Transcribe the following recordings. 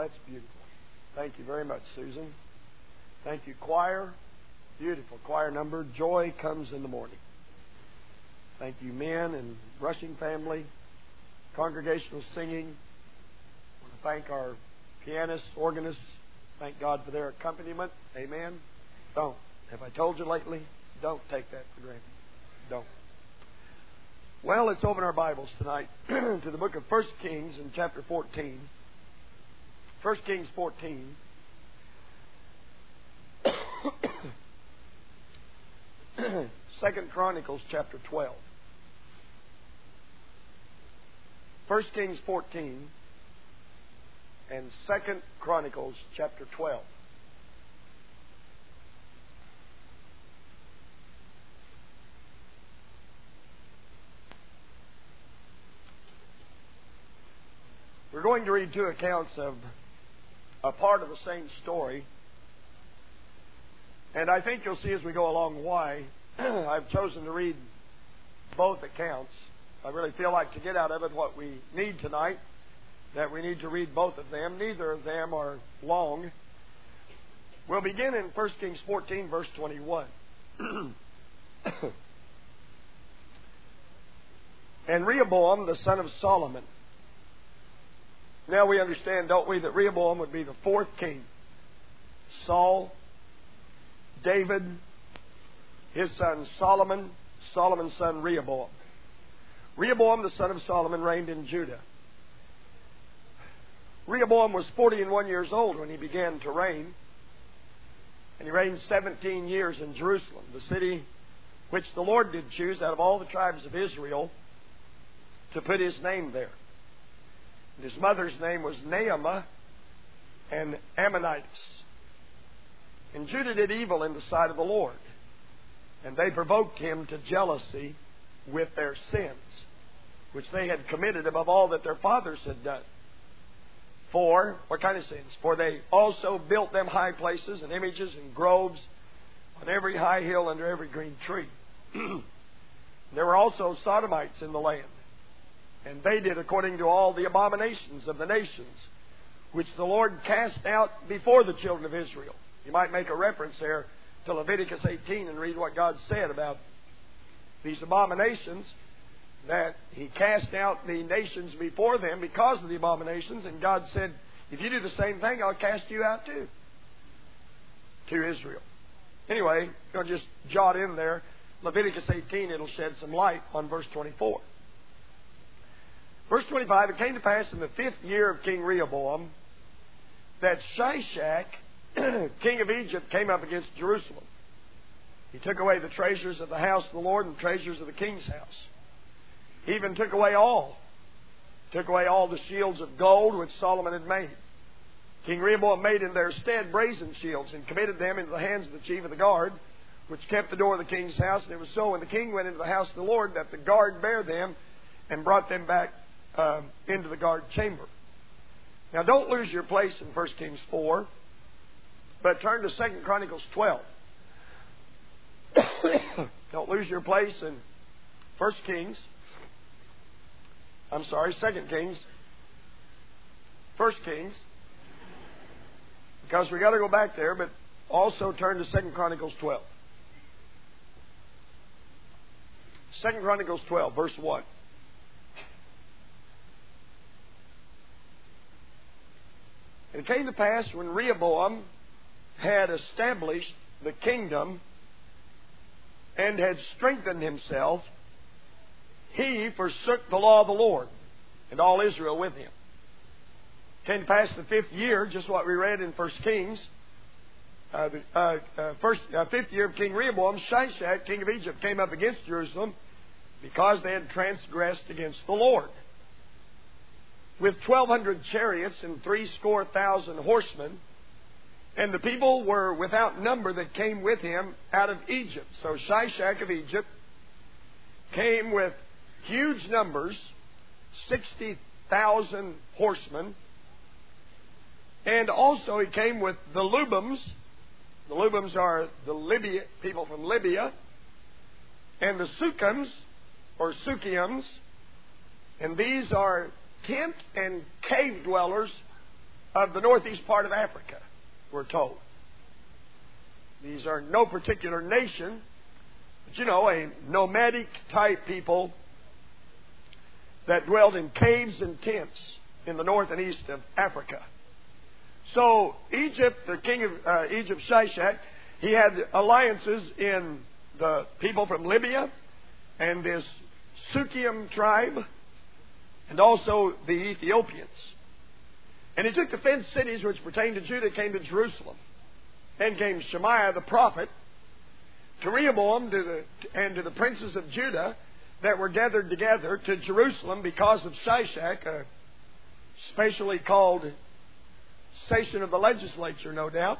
that's beautiful. Thank you very much, Susan. Thank you, choir. Beautiful choir number, Joy Comes in the Morning. Thank you, men and Rushing family, congregational singing. I want to thank our pianists, organists. Thank God for their accompaniment. Amen. Don't. Have I told you lately? Don't take that for granted. Don't. Well, let's open our Bibles tonight to the book of 1 Kings in chapter 14. 1 Kings 14. Second Chronicles chapter 12. 1 Kings 14 and 2 Chronicles chapter 12. We're going to read two accounts of a part of the same story. And I think you'll see as we go along why I've chosen to read both accounts. I really feel like to get out of it what we need tonight, that we need to read both of them. Neither of them are long. We'll begin in 1 Kings 14, verse 21. And Rehoboam, the son of Solomon. Now we understand, don't we, that Rehoboam would be the fourth king. Saul, David, his son Solomon, Solomon's son Rehoboam. Rehoboam, the son of Solomon, reigned in Judah. Rehoboam was 41 years old when he began to reign, and he reigned 17 years in Jerusalem, the city which the Lord did choose out of all the tribes of Israel to put His name there. And his mother's name was Naamah and Ammonitis. And Judah did evil in the sight of the Lord, and they provoked him to jealousy with their sins, which they had committed above all that their fathers had done. For, what kind of sins? For they also built them high places and images and groves on every high hill under every green tree. There were also Sodomites in the land, and they did according to all the abominations of the nations, which the Lord cast out before the children of Israel. You might make a reference there to Leviticus 18 and read what God said about these abominations, that He cast out the nations before them because of the abominations, and God said, if you do the same thing, I'll cast you out too, to Israel. Anyway, I'll just jot in there, Leviticus 18, it'll shed some light on verse 24. Verse 25, it came to pass in the 5th year of King Rehoboam that Shishak, king of Egypt, came up against Jerusalem. He took away the treasures of the house of the Lord and treasures of the king's house. He even took away all the shields of gold which Solomon had made. King Rehoboam made in their stead brazen shields and committed them into the hands of the chief of the guard, which kept the door of the king's house. And it was so when the king went into the house of the Lord that the guard bare them and brought them back into the guard chamber. Now don't lose your place in 1 Kings 4, but turn to 2 Chronicles 12. Don't lose your place in 2 Kings. 2 Kings. 1 Kings. Because we got to go back there, but also turn to 2 Chronicles 12. 2 Chronicles 12, verse 1. And it came to pass when Rehoboam had established the kingdom and had strengthened himself, he forsook the law of the Lord, and all Israel with him. It came to pass the 5th year, just what we read in 1 Kings, 5th year of King Rehoboam, Shishak, king of Egypt, came up against Jerusalem because they had transgressed against the Lord. With 1,200 chariots and 70,000 horsemen, and the people were without number that came with him out of Egypt. So Shishak of Egypt came with huge numbers, 60,000 horsemen, and also he came with the Lubims. The Lubims are the people from Libya, and the Sukims, or Sukiums, and these are tent and cave dwellers of the northeast part of Africa, we're told. These are no particular nation, but you know, a nomadic type people that dwelled in caves and tents in the north and east of Africa. So Egypt, the king of Egypt, Shishak, he had alliances in the people from Libya and this Sukkium tribe and also the Ethiopians. And he took the fenced cities which pertained to Judah, came to Jerusalem. Then came Shemaiah the prophet to Rehoboam and to the princes of Judah that were gathered together to Jerusalem because of Shishak, a specially called session of the legislature, no doubt.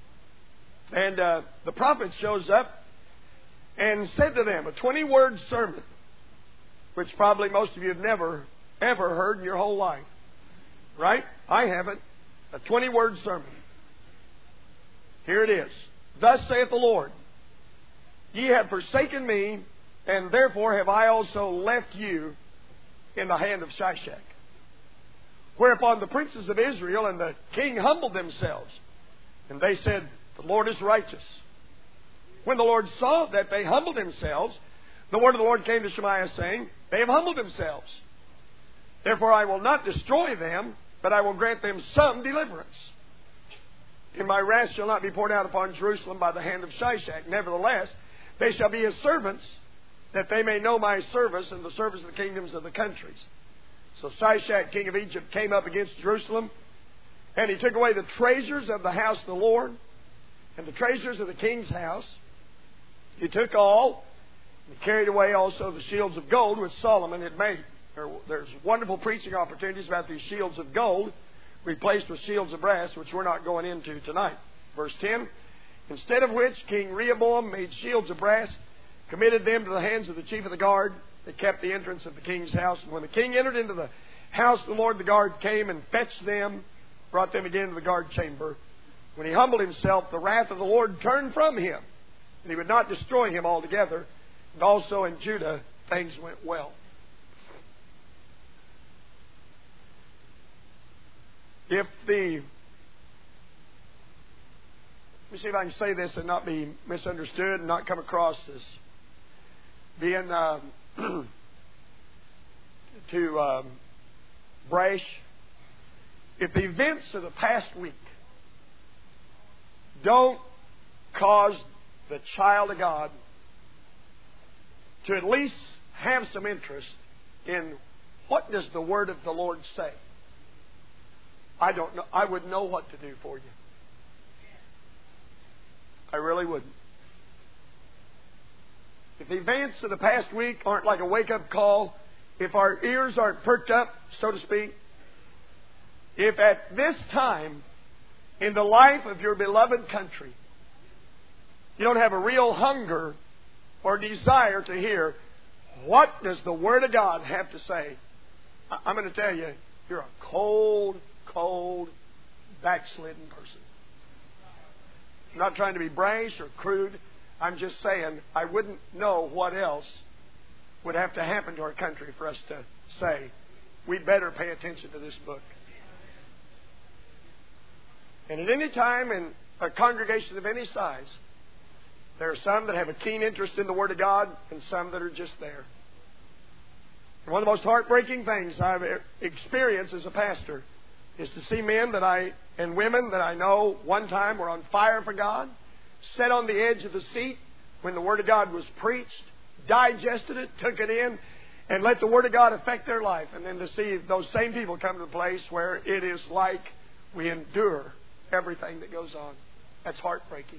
And the prophet shows up and said to them a 20-word sermon, which probably most of you have never, ever heard in your whole life. Right? I haven't. A 20-word sermon. Here it is. Thus saith the Lord, ye have forsaken me, and therefore have I also left you in the hand of Shishak. Whereupon the princes of Israel and the king humbled themselves, and they said, the Lord is righteous. When the Lord saw that they humbled themselves, the word of the Lord came to Shemaiah, saying, they have humbled themselves. Therefore I will not destroy them, but I will grant them some deliverance. And my wrath shall not be poured out upon Jerusalem by the hand of Shishak. Nevertheless, they shall be his servants, that they may know my service and the service of the kingdoms of the countries. So Shishak, king of Egypt, came up against Jerusalem, and he took away the treasures of the house of the Lord, and the treasures of the king's house. He took all, and carried away also the shields of gold which Solomon had made. There's wonderful preaching opportunities about these shields of gold replaced with shields of brass, which we're not going into tonight. Verse 10, instead of which King Rehoboam made shields of brass, committed them to the hands of the chief of the guard that kept the entrance of the king's house. And when the king entered into the house of the Lord, the guard came and fetched them, brought them again to the guard chamber. When he humbled himself, the wrath of the Lord turned from him, and he would not destroy him altogether. And also in Judah, things went well. Let me see if I can say this and not be misunderstood and not come across as being too brash. If the events of the past week don't cause the child of God to at least have some interest in what does the Word of the Lord say, I don't know. I wouldn't know what to do for you. I really wouldn't. If the events of the past week aren't like a wake-up call, if our ears aren't perked up, so to speak, if at this time in the life of your beloved country you don't have a real hunger or desire to hear what does the Word of God have to say, I'm going to tell you, you're a cold, backslidden person. I'm not trying to be brash or crude. I'm just saying I wouldn't know what else would have to happen to our country for us to say, we better pay attention to this book. And at any time in a congregation of any size, there are some that have a keen interest in the Word of God and some that are just there. And one of the most heartbreaking things I've experienced as a pastor is to see men and women that I know one time were on fire for God, sat on the edge of the seat when the Word of God was preached, digested it, took it in, and let the Word of God affect their life. And then to see those same people come to the place where it is like we endure everything that goes on. That's heartbreaking.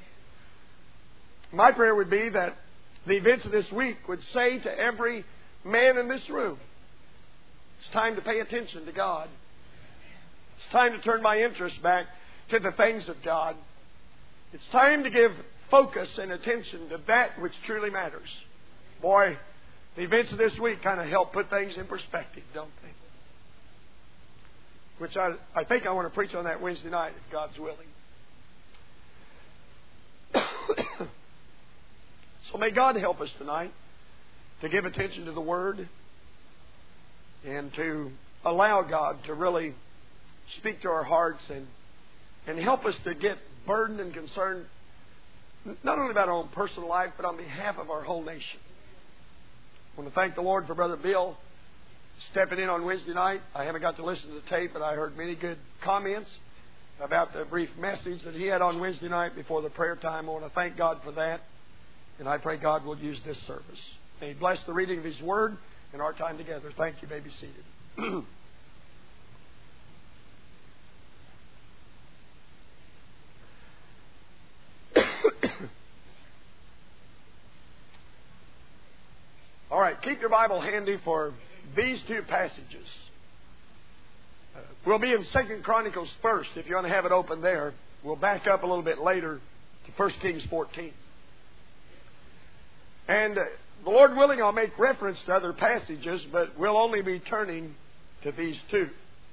My prayer would be that the events of this week would say to every man in this room, it's time to pay attention to God. It's time to turn my interest back to the things of God. It's time to give focus and attention to that which truly matters. Boy, the events of this week kind of help put things in perspective, don't they? Which I think I want to preach on that Wednesday night, if God's willing. So may God help us tonight to give attention to the Word and to allow God to really speak to our hearts and help us to get burdened and concerned not only about our own personal life, but on behalf of our whole nation. I want to thank the Lord for Brother Bill stepping in on Wednesday night. I haven't got to listen to the tape, but I heard many good comments about the brief message that he had on Wednesday night before the prayer time. I want to thank God for that, and I pray God will use this service. May He bless the reading of His Word and our time together. Thank you. You may be seated. All right, keep your Bible handy for these two passages. We'll be in 2 Chronicles first, if you want to have it open there. We'll back up a little bit later to 1 Kings 14. And the Lord willing, I'll make reference to other passages, but we'll only be turning to these two.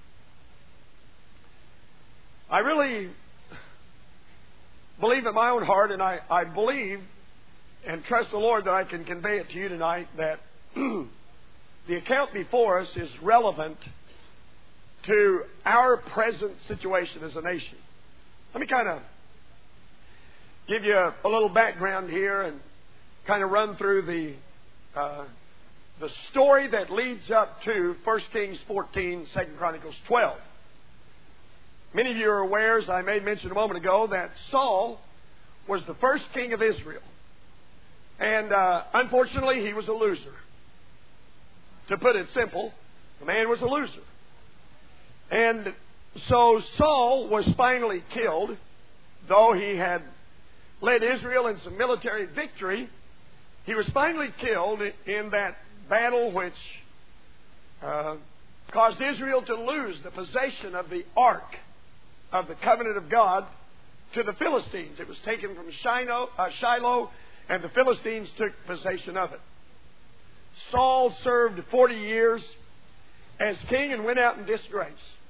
I really believe in my own heart, and I believe and trust the Lord that I can convey it to you tonight, that the account before us is relevant to our present situation as a nation. Let me kind of give you a little background here and kind of run through the story that leads up to 1 Kings 14, 2 Chronicles 12. Many of you are aware, as I made mention a moment ago, that Saul was the first king of Israel. And unfortunately, he was a loser. To put it simple, the man was a loser. And so Saul was finally killed, though he had led Israel in some military victory. He was finally killed in that battle which caused Israel to lose the possession of the Ark of the Covenant of God to the Philistines. It was taken from Shiloh, and the Philistines took possession of it. Saul served 40 years as king and went out in disgrace.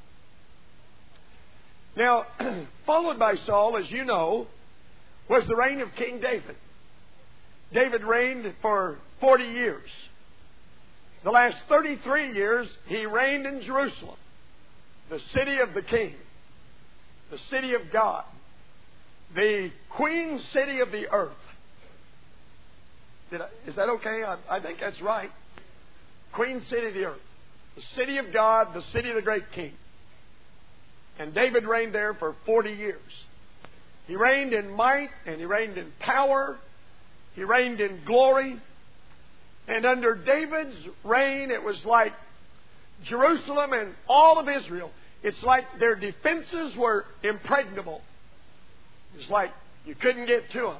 Now, followed by Saul, as you know, was the reign of King David. David reigned for 40 years. The last 33 years, he reigned in Jerusalem, the city of the King, the city of God, the Queen City of the earth. Is that okay? I think that's right. Queen City of the earth. The city of God, the city of the great King. And David reigned there for 40 years. He reigned in might and he reigned in power. He reigned in glory. And under David's reign, it was like Jerusalem and all of Israel. It's like their defenses were impregnable. It's like you couldn't get to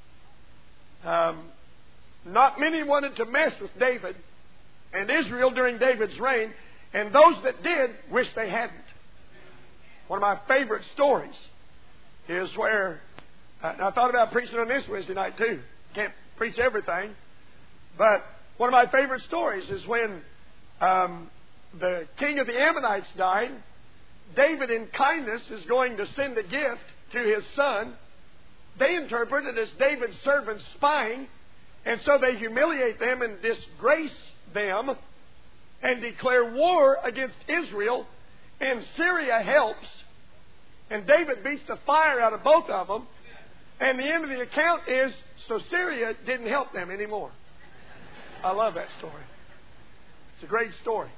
them. Not many wanted to mess with David and Israel during David's reign, and those that did wished they hadn't. One of my favorite stories is where, I thought about preaching on this Wednesday night too. Can't preach everything, but one of my favorite stories is when the king of the Ammonites died. David, in kindness, is going to send a gift to his son. They interpret it as David's servants spying. And so they humiliate them and disgrace them and declare war against Israel. And Syria helps. And David beats the fire out of both of them. And the end of the account is, so Syria didn't help them anymore. I love that story. It's a great story.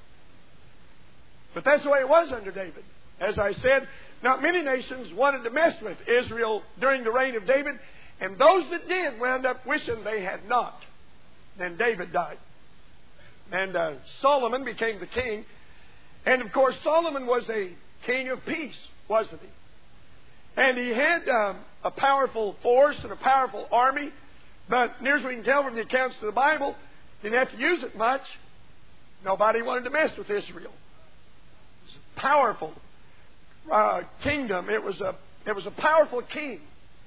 But that's the way it was under David. As I said, not many nations wanted to mess with Israel during the reign of David. And those that did wound up wishing they had not. Then David died. And Solomon became the king. And of course, Solomon was a king of peace, wasn't he? And he had a powerful force and a powerful army. But near as we can tell from the accounts of the Bible, didn't have to use it much. Nobody wanted to mess with Israel. It was a powerful kingdom. It was a powerful king.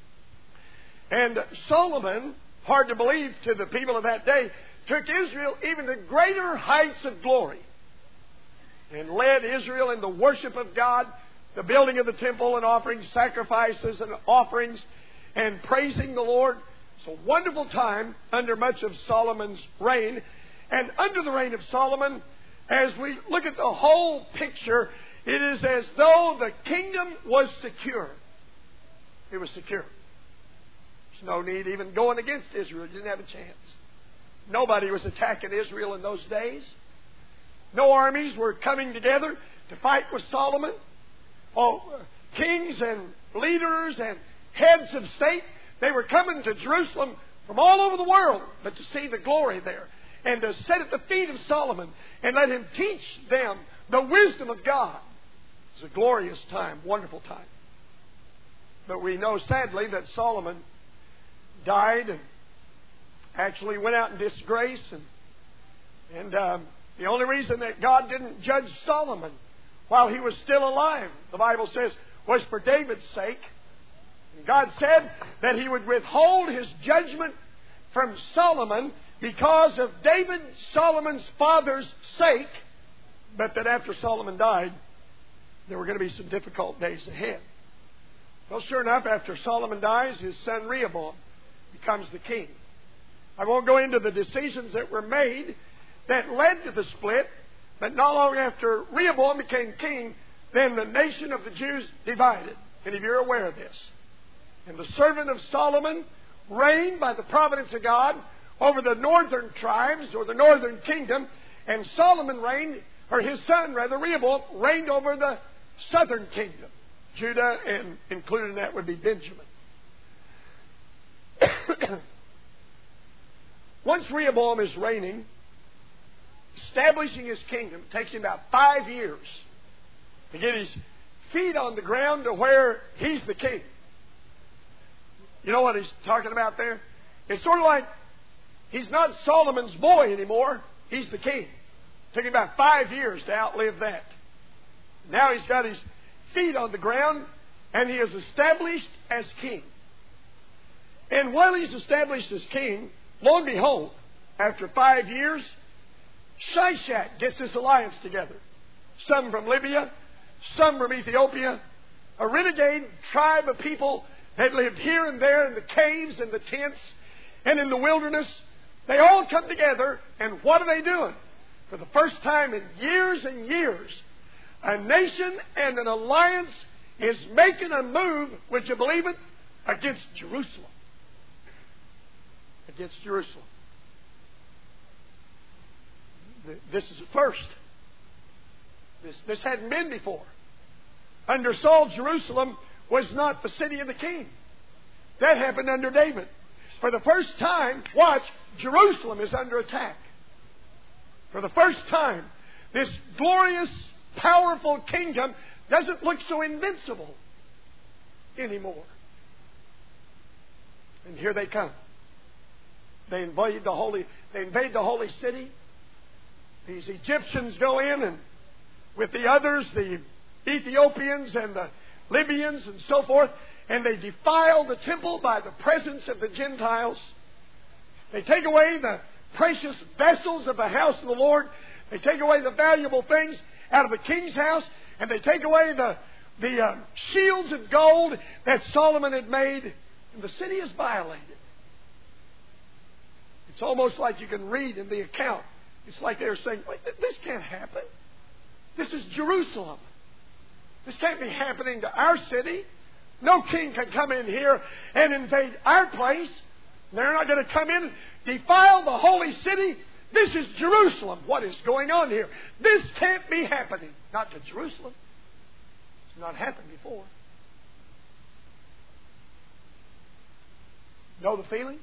And Solomon, hard to believe to the people of that day, took Israel even to greater heights of glory and led Israel in the worship of God, the building of the temple and offering sacrifices and offerings and praising the Lord. It's a wonderful time under much of Solomon's reign. And under the reign of Solomon, as we look at the whole picture, It is as though the kingdom was secure. It was secure. There's no need even going against Israel. You didn't have a chance. Nobody was attacking Israel in those days. No armies were coming together to fight with Solomon. Kings and leaders and heads of state, they were coming to Jerusalem from all over the world, but to see the glory there and to sit at the feet of Solomon and let him teach them the wisdom of God. It was a glorious time, wonderful time. But we know sadly that Solomon died and actually went out in disgrace. And the only reason that God didn't judge Solomon while he was still alive, the Bible says, was for David's sake. And God said that He would withhold His judgment from Solomon because of David, Solomon's father's sake, but that after Solomon died, there were going to be some difficult days ahead. Well, sure enough, after Solomon dies, his son Rehoboam becomes the king. I won't go into the decisions that were made that led to the split, but not long after Rehoboam became king, then the nation of the Jews divided. Many of you are aware of this. And the servant of Solomon reigned by the providence of God over the northern tribes, or the northern kingdom, and Solomon reigned, or his son rather, Rehoboam, reigned over the southern kingdom, Judah, and included in that would be Benjamin. Once Rehoboam is reigning, establishing his kingdom, it takes him about 5 years to get his feet on the ground to where he's the king. You know what he's talking about there? It's sort of like he's not Solomon's boy anymore. He's the king. It took him about 5 years to outlive that. Now he's got his feet on the ground and he is established as king. And while he's established as king, lo and behold, after 5 years, Shishak gets this alliance together. Some from Libya, some from Ethiopia, a renegade tribe of people that lived here and there in the caves and the tents and in the wilderness. They all come together, and what are they doing? For the first time in years and years, a nation and an alliance is making a move, would you believe it, against Jerusalem. Against Jerusalem. This is a first. This hadn't been before. Under Saul, Jerusalem was not the city of the king. That happened under David. For the first time, watch, Jerusalem is under attack. For the first time, this glorious, powerful kingdom doesn't look so invincible anymore. And here they come. They invade the holy city. These Egyptians go in, and with the others, the Ethiopians and the Libyans and so forth, and they defile the temple by the presence of the Gentiles. They take away the precious vessels of the house of the Lord. They take away the valuable things out of the king's house, and they take away the shields of gold that Solomon had made, and the city is violated. It's almost like you can read in the account. It's like they're saying, this can't happen. This is Jerusalem. This can't be happening to our city. No king can come in here and invade our place. They're not going to come in and defile the holy city. This is Jerusalem. What is going on here? This can't be happening. Not to Jerusalem. It's not happened before. Know the feeling?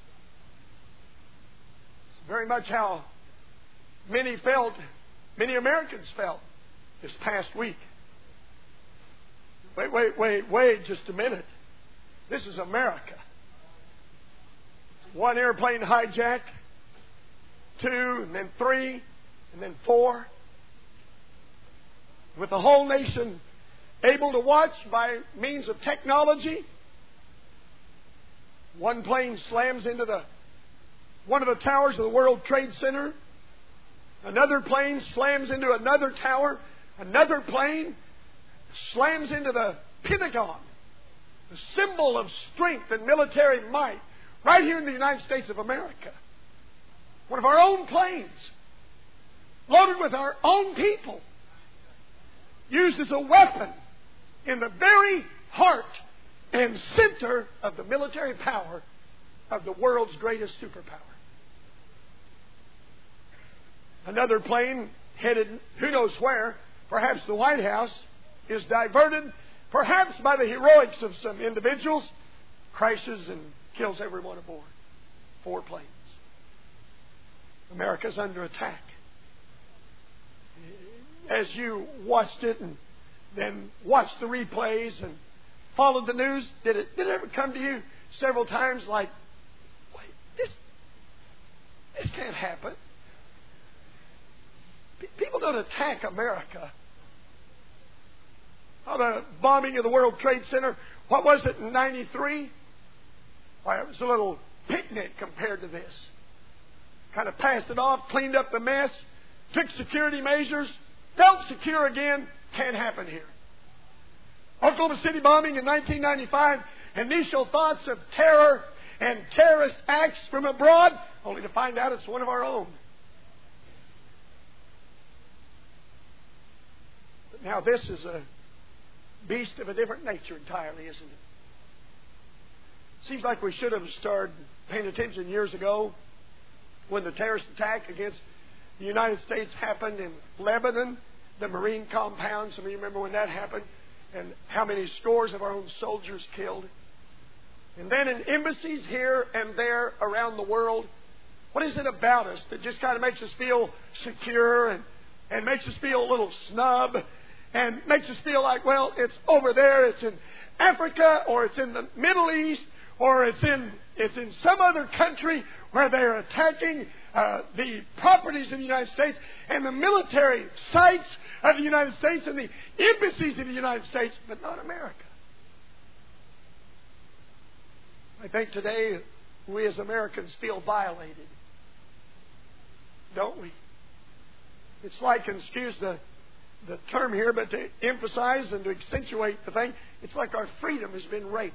It's very much how many Americans felt this past week. Wait just a minute. This is America. One airplane hijacked, 2, and then 3, and then 4. With the whole nation able to watch by means of technology. One plane slams into one of the towers of the World Trade Center. Another plane slams into another tower. Another plane slams into the Pentagon, the symbol of strength and military might, right here in the United States of America. One of our own planes, loaded with our own people. used as a weapon in the very heart and center of the military power of the world's greatest superpower. Another plane headed who knows where, perhaps the White House, is diverted, perhaps by the heroics of some individuals, crashes and kills everyone aboard. 4 planes. America's under attack. As you watched it and then watched the replays and followed the news, did it ever come to you several times like, wait, this can't happen? People don't attack America. Oh, the bombing of the World Trade Center, what was it in 93? Why, it was a little picnic compared to this. Kind of passed it off, cleaned up the mess, took security measures, felt secure again. Can't happen here. Oklahoma City bombing in 1995, initial thoughts of terror and terrorist acts from abroad, only to find out it's one of our own. But now this is a beast of a different nature entirely, isn't it? Seems like we should have started paying attention years ago when the terrorist attack against the United States happened in Lebanon, the Marine compound. Some of you remember when that happened, and how many scores of our own soldiers killed. And then in embassies here and there around the world, what is it about us that just kind of makes us feel secure and makes us feel a little snub and makes us feel like, well, it's over there, it's in Africa, or it's in the Middle East, or it's in some other country where they're attacking the properties of the United States and the military sites of the United States and the embassies of the United States, but not America. I think today we as Americans feel violated, don't we? It's like, and excuse the term here, but to emphasize and to accentuate the thing, it's like our freedom has been raped.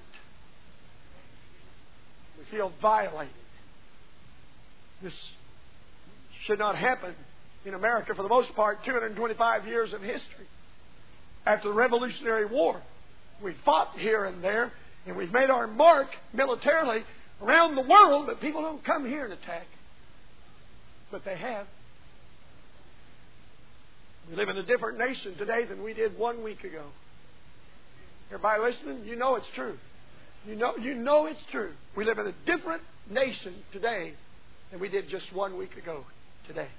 We feel violated. This should not happen in America for the most part. 225 years of history. After the Revolutionary War, we fought here and there, and we've made our mark militarily around the world, but people don't come here and attack. But they have. We live in a different nation today than we did 1 week ago. Everybody listening, you know it's true. You know it's true. We live in a different nation today than we did just 1 week ago today.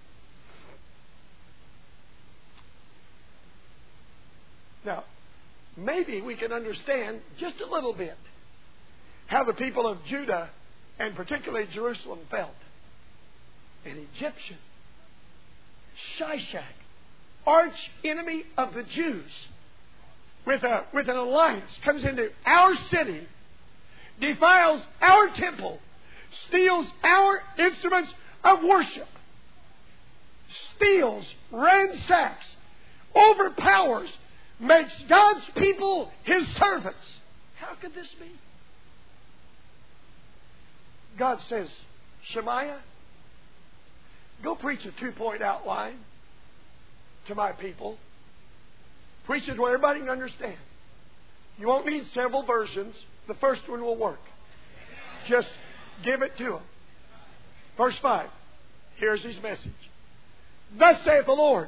Now, maybe we can understand just a little bit how the people of Judah and particularly Jerusalem felt. An Egyptian, Shishak, arch enemy of the Jews, with an alliance, comes into our city, defiles our temple, steals our instruments of worship, steals, ransacks, overpowers, makes God's people His servants. How could this be? God says, Shemaiah, go preach a 2-point outline to my people. Preach it where everybody can understand. You won't need several versions. The first one will work. Just give it to them. Verse 5. Here's his message. Thus saith the Lord.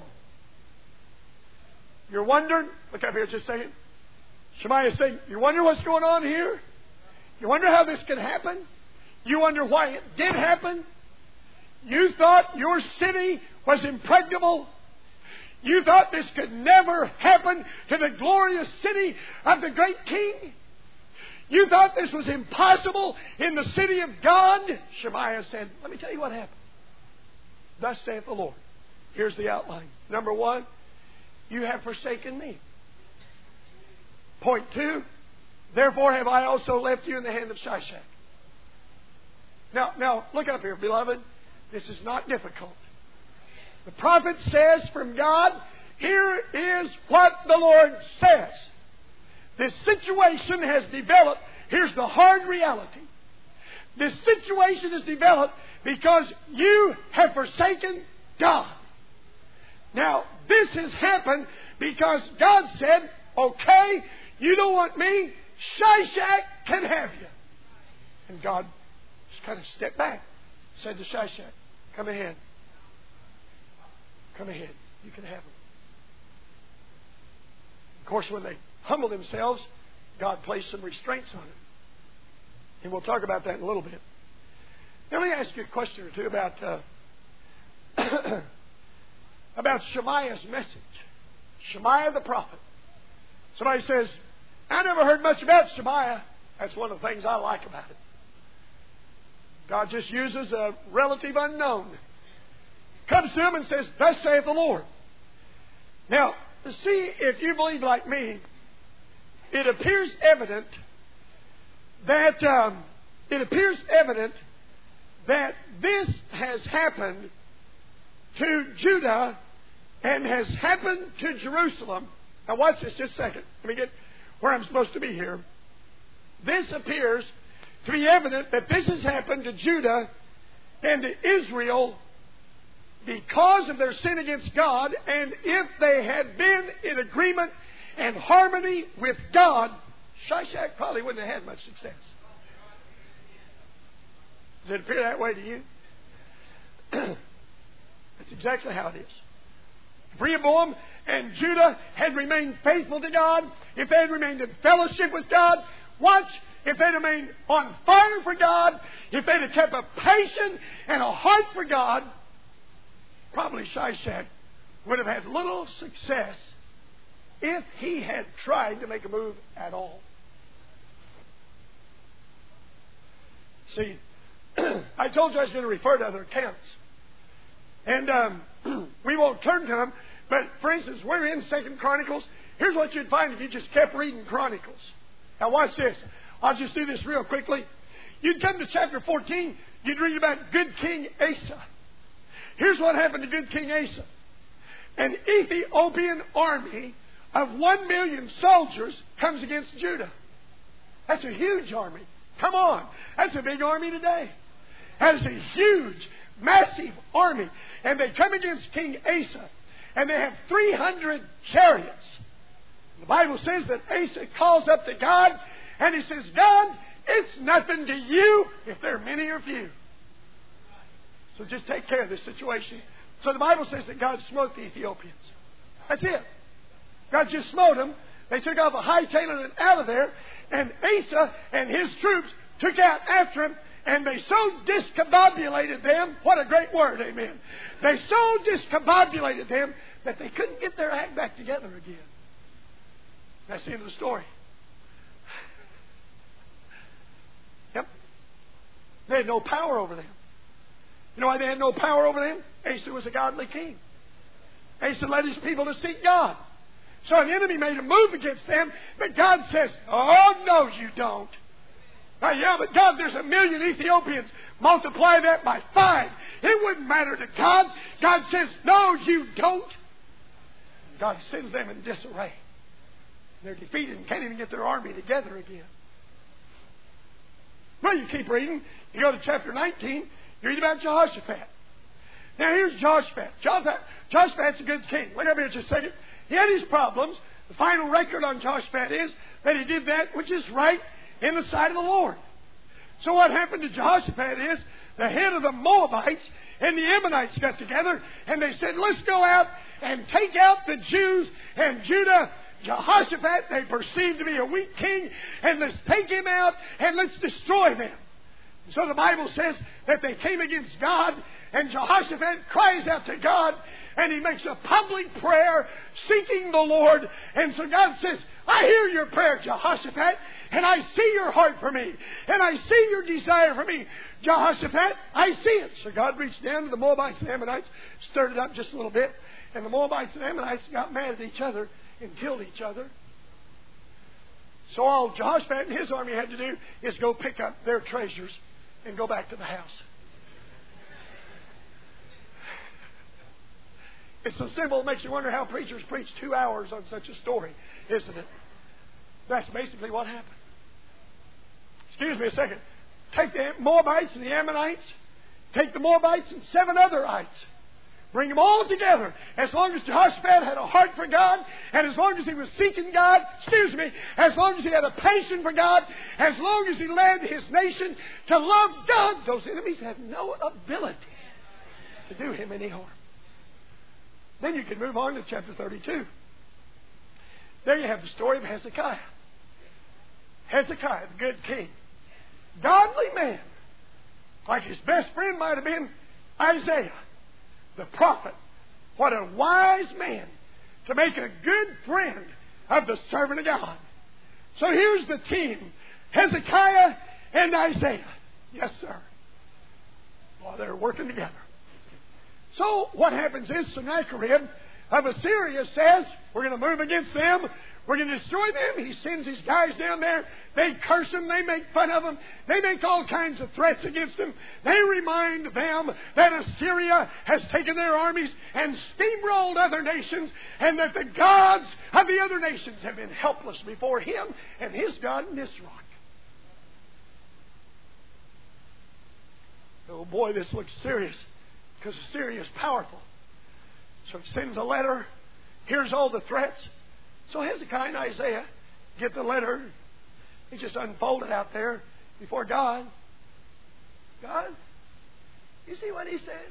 You're wondering? Look up here just a second. Shemaiah is saying, you wonder what's going on here? You wonder how this could happen? You wonder why it did happen? You thought your city was impregnable? You thought this could never happen to the glorious city of the great King? You thought this was impossible in the city of God? Shemaiah said, let me tell you what happened. Thus saith the Lord. Here's the outline. Number 1, you have forsaken me. Point 2, therefore have I also left you in the hand of Shishak. Now, look up here, beloved. This is not difficult. The prophet says from God, here is what the Lord says. This situation has developed. Here's the hard reality. This situation has developed because you have forsaken God. Now, this has happened Because God said, okay, you don't want me, Shishak can have you. And God just kind of stepped back, said to Shishak, come ahead. Come ahead. You can have him. Of course, when they humbled themselves, God placed some restraints on it. And we'll talk about that in a little bit. Now, let me ask you a question or two about about Shemaiah's message. Shemaiah the prophet. Somebody says, I never heard much about Shemaiah. That's one of the things I like about it. God just uses a relative unknown. Comes to him and says, thus saith the Lord. Now, to see if you believe like me, it appears evident that this has happened to Judah and has happened to Jerusalem. Now watch this just a second. Let me get where I'm supposed to be here. This appears to be evident that this has happened to Judah and to Israel because of their sin against God, and if they had been in agreement and harmony with God, Shishak probably wouldn't have had much success. Does it appear that way to you? That's exactly how it is. If Rehoboam and Judah had remained faithful to God, if they had remained in fellowship with God, watch, if they'd remained on fire for God, if they'd have kept a passion and a heart for God, probably Shishak would have had little success if he had tried to make a move at all. See, I told you I was going to refer to other accounts. And we won't turn to them. But, for instance, we're in 2 Chronicles. Here's what you'd find if you just kept reading Chronicles. Now, watch this. I'll just do this real quickly. You'd come to chapter 14. You'd read about good King Asa. Here's what happened to good King Asa. An Ethiopian army of 1 million soldiers comes against Judah. That's a huge army. Come on. That's a big army today. That is a huge, massive army. And they come against King Asa. And they have 300 chariots. The Bible says that Asa calls up to God. And he says, God, it's nothing to you if there are many or few. So just take care of this situation. So the Bible says that God smote the Ethiopians. That's it. God just smote them. They took off a hightailing it out of there. And Asa and his troops took out after him. And they so discombobulated them. What a great word, amen. They so discombobulated them that they couldn't get their act back together again. That's the end of the story. Yep. They had no power over them. You know why they had no power over them? Asa was a godly king. Asa led his people to seek God. So an enemy made a move against them, but God says, oh, no, you don't. Yeah, but God, there's 1 million Ethiopians. Multiply that by 5. It wouldn't matter to God. God says, no, you don't. God sends them in disarray. They're defeated and can't even get their army together again. Well, you keep reading. You go to chapter 19. You read about Jehoshaphat. Now, here's Jehoshaphat. Jehoshaphat's a good king. Look up here just a second. He had his problems. The final record on Jehoshaphat is that he did that which is right in the sight of the Lord. So what happened to Jehoshaphat is the head of the Moabites and the Ammonites got together and they said, let's go out and take out the Jews and Judah. Jehoshaphat, they perceived to be a weak king, and let's take him out and let's destroy them. So the Bible says that they came against God, and Jehoshaphat cries out to God, and he makes a public prayer seeking the Lord. And so God says, I hear your prayer, Jehoshaphat, and I see your heart for me, and I see your desire for me. Jehoshaphat, I see it. So God reached down to the Moabites and Ammonites, stirred it up just a little bit, and the Moabites and Ammonites got mad at each other and killed each other. So all Jehoshaphat and his army had to do is go pick up their treasures and go back to the house. It's so simple it makes you wonder how preachers preach 2 hours on such a story, isn't it? That's basically what happened. Excuse me a second. Take the Moabites and the Ammonites. Take the Moabites and 7 other ites. Bring them all together. As long as Jehoshaphat had a heart for God, and as long as he was seeking God, as long as he had a passion for God, as long as he led his nation to love God, those enemies had no ability to do him any harm. Then you can move on to chapter 32. There you have the story of Hezekiah. Hezekiah, the good king. Godly man. Like his best friend might have been Isaiah, the prophet. What a wise man to make a good friend of the servant of God. So here's the team. Hezekiah and Isaiah. Yes, sir. Well, they're working together. So what happens is Sennacherib of Assyria says, we're going to move against them. We're going to destroy them. He sends his guys down there. They curse them. They make fun of them. They make all kinds of threats against them. They remind them that Assyria has taken their armies and steamrolled other nations, and that the gods of the other nations have been helpless before him and his God Nisroch. Oh boy, this looks serious, because Assyria is powerful. So he sends a letter. Here's all the threats. So Hezekiah and Isaiah get the letter. He just unfolded out there before God. God, you see what he says?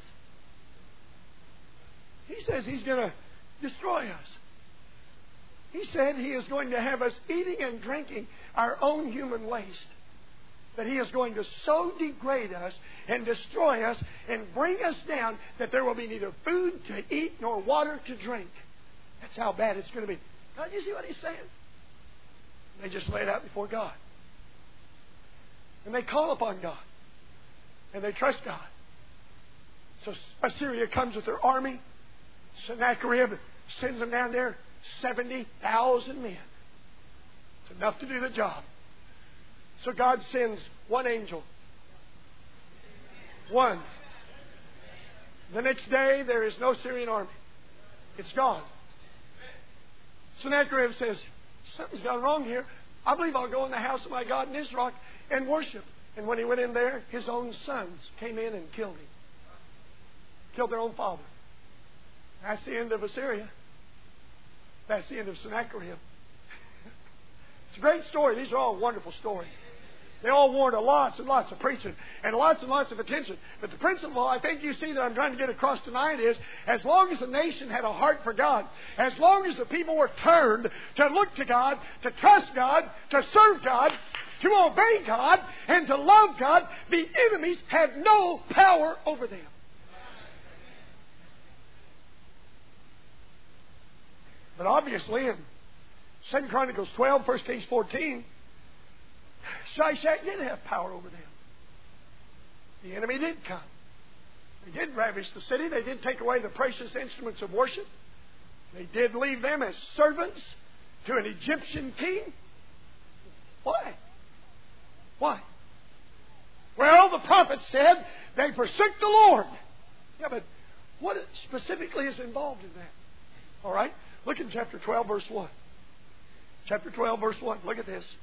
He says he's going to destroy us. He said he is going to have us eating and drinking our own human waste. That he is going to so degrade us and destroy us and bring us down that there will be neither food to eat nor water to drink. That's how bad it's going to be. God, you see what he's saying? They just lay it out before God. And they call upon God. And they trust God. So Assyria comes with their army. Sennacherib sends them down there. 70,000 men. It's enough to do the job. So God sends one angel. One. The next day, there is no Syrian army. It's gone. Sennacherib says, something's gone wrong here. I believe I'll go in the house of my God Nisroch and worship. And when he went in there, his own sons came in and killed him. Killed their own father. That's the end of Assyria. That's the end of Sennacherib. It's a great story. These are all wonderful stories. They all warrant lots and lots of preaching and lots of attention. But the principle I think you see that I'm trying to get across tonight is, as long as the nation had a heart for God, as long as the people were turned to look to God, to trust God, to serve God, to obey God, and to love God, the enemies had no power over them. But obviously, in 2 Chronicles 12, 1 Kings 14, Shishak did have power over them. The enemy did come. They did ravish the city. They did take away the precious instruments of worship. They did leave them as servants to an Egyptian king. Why? Why? Well, the prophet said they forsook the Lord. Yeah, but what specifically is involved in that? All right? Look in chapter 12, verse 1. Chapter 12, verse 1. Look at this.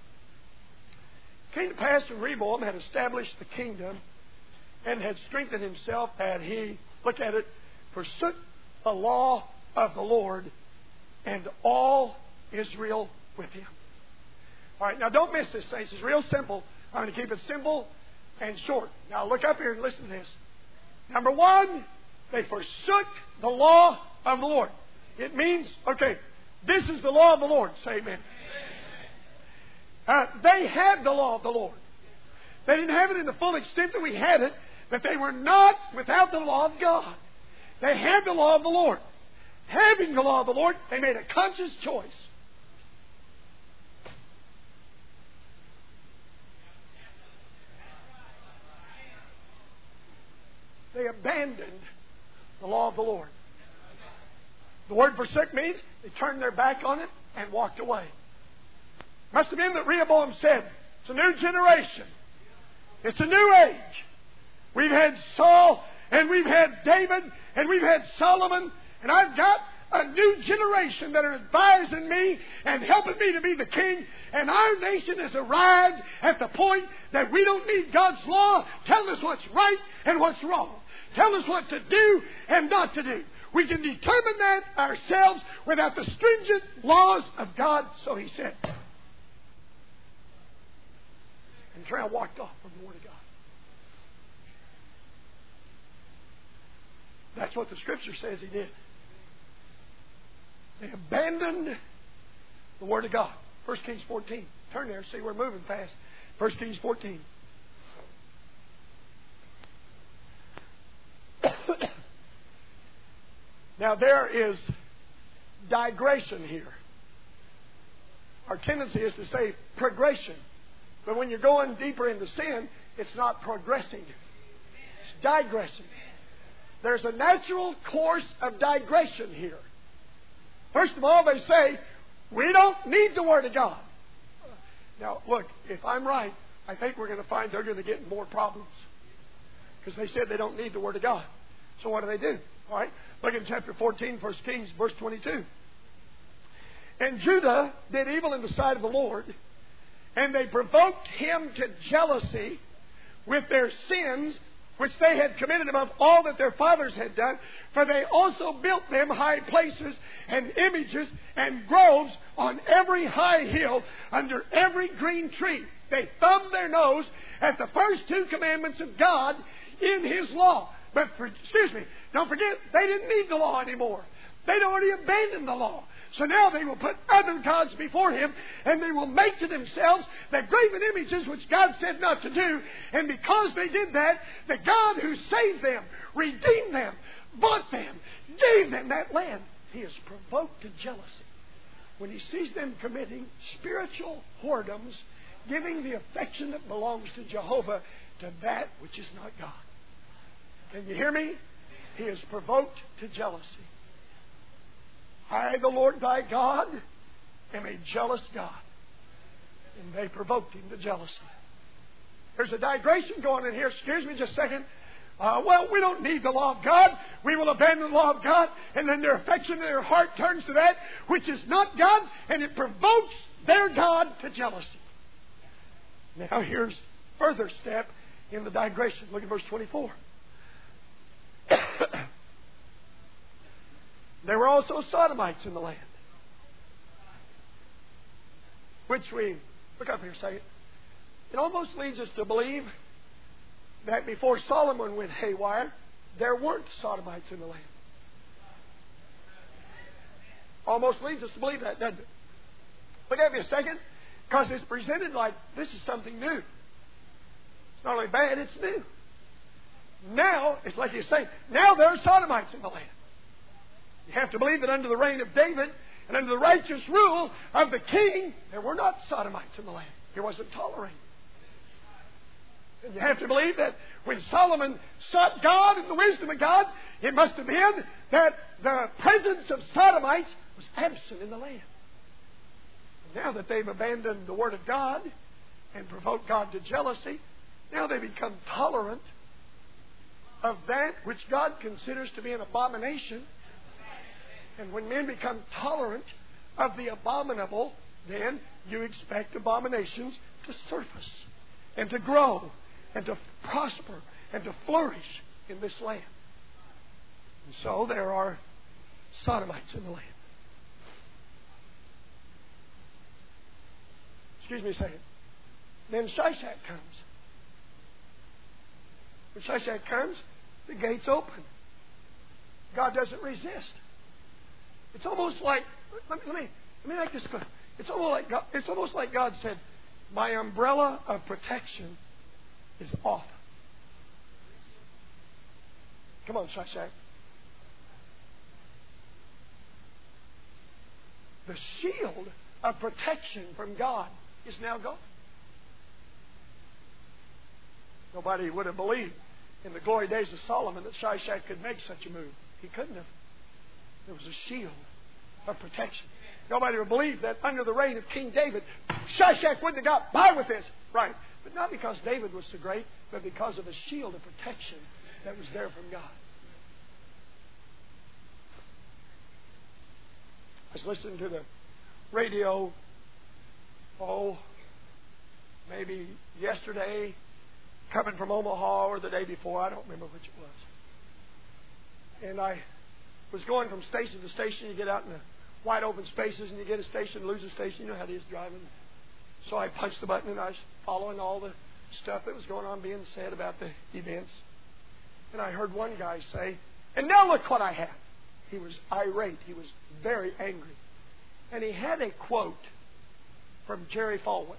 It came to pass when Rehoboam had established the kingdom and had strengthened himself, that he, look at it, forsook the law of the Lord and all Israel with him. All right, now don't miss this, saints. It's real simple. I'm going to keep it simple and short. Now look up here and listen to this. Number one, they forsook the law of the Lord. It means, okay, this is the law of the Lord. Say amen. They had the law of the Lord. They didn't have it in the full extent that we had it, but they were not without the law of God. They had the law of the Lord. Having the law of the Lord, they made a conscious choice. They abandoned the law of the Lord. The word forsook means they turned their back on it and walked away. Must have been that Rehoboam said, it's a new generation. It's a new age. We've had Saul, and we've had David, and we've had Solomon, and I've got a new generation that are advising me and helping me to be the king. And our nation has arrived at the point that we don't need God's law telling us what's right and what's wrong. tell us what to do and not to do. We can determine that ourselves without the stringent laws of God. So he said. And Terrell walked off from the Word of God. That's what the Scripture says he did. They abandoned the Word of God. 1 Kings 14. Turn there. See, we're moving fast. 1 Kings 14. Now there is digression here. Our tendency is to say progression. But when you're going deeper into sin, it's not progressing. It's digressing. There's a natural course of digression here. First of all, they say, we don't need the Word of God. Now, look, if I'm right, I think we're going to find they're going to get in more problems. Because they said they don't need the Word of God. So what do? All right. Look in chapter 14, 1 Kings, verse 22. And Judah did evil in the sight of the Lord, and they provoked him to jealousy with their sins, which they had committed above all that their fathers had done. For they also built them high places and images and groves on every high hill under every green tree. They thumbed their nose at the first two commandments of God in His law. But, don't forget, they didn't need the law anymore. They'd already abandoned the law. So now they will put other gods before Him, and they will make to themselves the graven images which God said not to do. And because they did that, the God who saved them, redeemed them, bought them, gave them that land, He is provoked to jealousy when He sees them committing spiritual whoredoms, giving the affection that belongs to Jehovah to that which is not God. Can you hear me? He is provoked to jealousy. I, the Lord thy God, am a jealous God. And they provoked him to jealousy. There's a digression going in here. Excuse me just a second. Well, we don't need the law of God. We will abandon the law of God. And then their affection, their heart turns to that which is not God. And it provokes their God to jealousy. Now here's further step in the digression. Look at verse 24. There were also Sodomites in the land. Which we, look up here a second. It almost leads us to believe that before Solomon went haywire, there weren't Sodomites in the land. Almost leads us to believe that, doesn't it? Look at me a second. Because it's presented like this is something new. It's not only bad, it's new. Now, it's like he's saying, now there are Sodomites in the land. You have to believe that under the reign of David and under the righteous rule of the king, there were not Sodomites in the land. He wasn't tolerated. And you have to believe that when Solomon sought God and the wisdom of God, it must have been that the presence of Sodomites was absent in the land. And now that they've abandoned the Word of God and provoked God to jealousy, now they become tolerant of that which God considers to be an abomination. And when men become tolerant of the abominable, then you expect abominations to surface and to grow and to prosper and to flourish in this land. And so there are Sodomites in the land. Excuse me a second. Then Shishak comes. When Shishak comes, the gates open. God doesn't resist. It's almost like, let me make this clear. It's almost like God said, my umbrella of protection is off. Come on, Shishak. The shield of protection from God is now gone. Nobody would have believed in the glory days of Solomon that Shishak could make such a move. He couldn't have. There was a shield of protection. Nobody would believe that under the reign of King David, Shishak wouldn't have got by with this. Right. But not because David was so great, but because of the shield of protection that was there from God. I was listening to the radio, maybe yesterday, coming from Omaha or the day before. I don't remember which it was. And I was going from station to station. You get out in the wide open spaces and you get a station, lose a station. You know how it is driving. So I punched the button and I was following all the stuff that was going on being said about the events. And I heard one guy say, "And now look what I have." He was irate. He was very angry. And he had a quote from Jerry Falwell,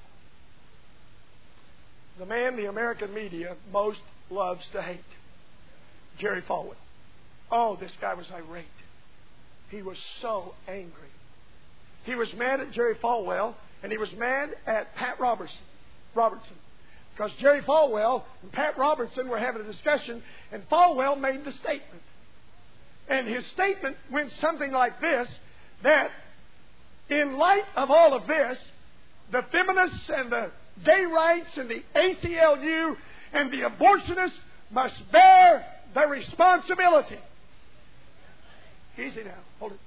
the man the American media most loves to hate. Jerry Falwell. Oh, this guy was irate. He was so angry. He was mad at Jerry Falwell, and he was mad at Pat Robertson. Because Jerry Falwell and Pat Robertson were having a discussion, and Falwell made the statement. And his statement went something like this, that in light of all of this, the feminists and the gay rights and the ACLU and the abortionists must bear the responsibility. Easy now. Hold it.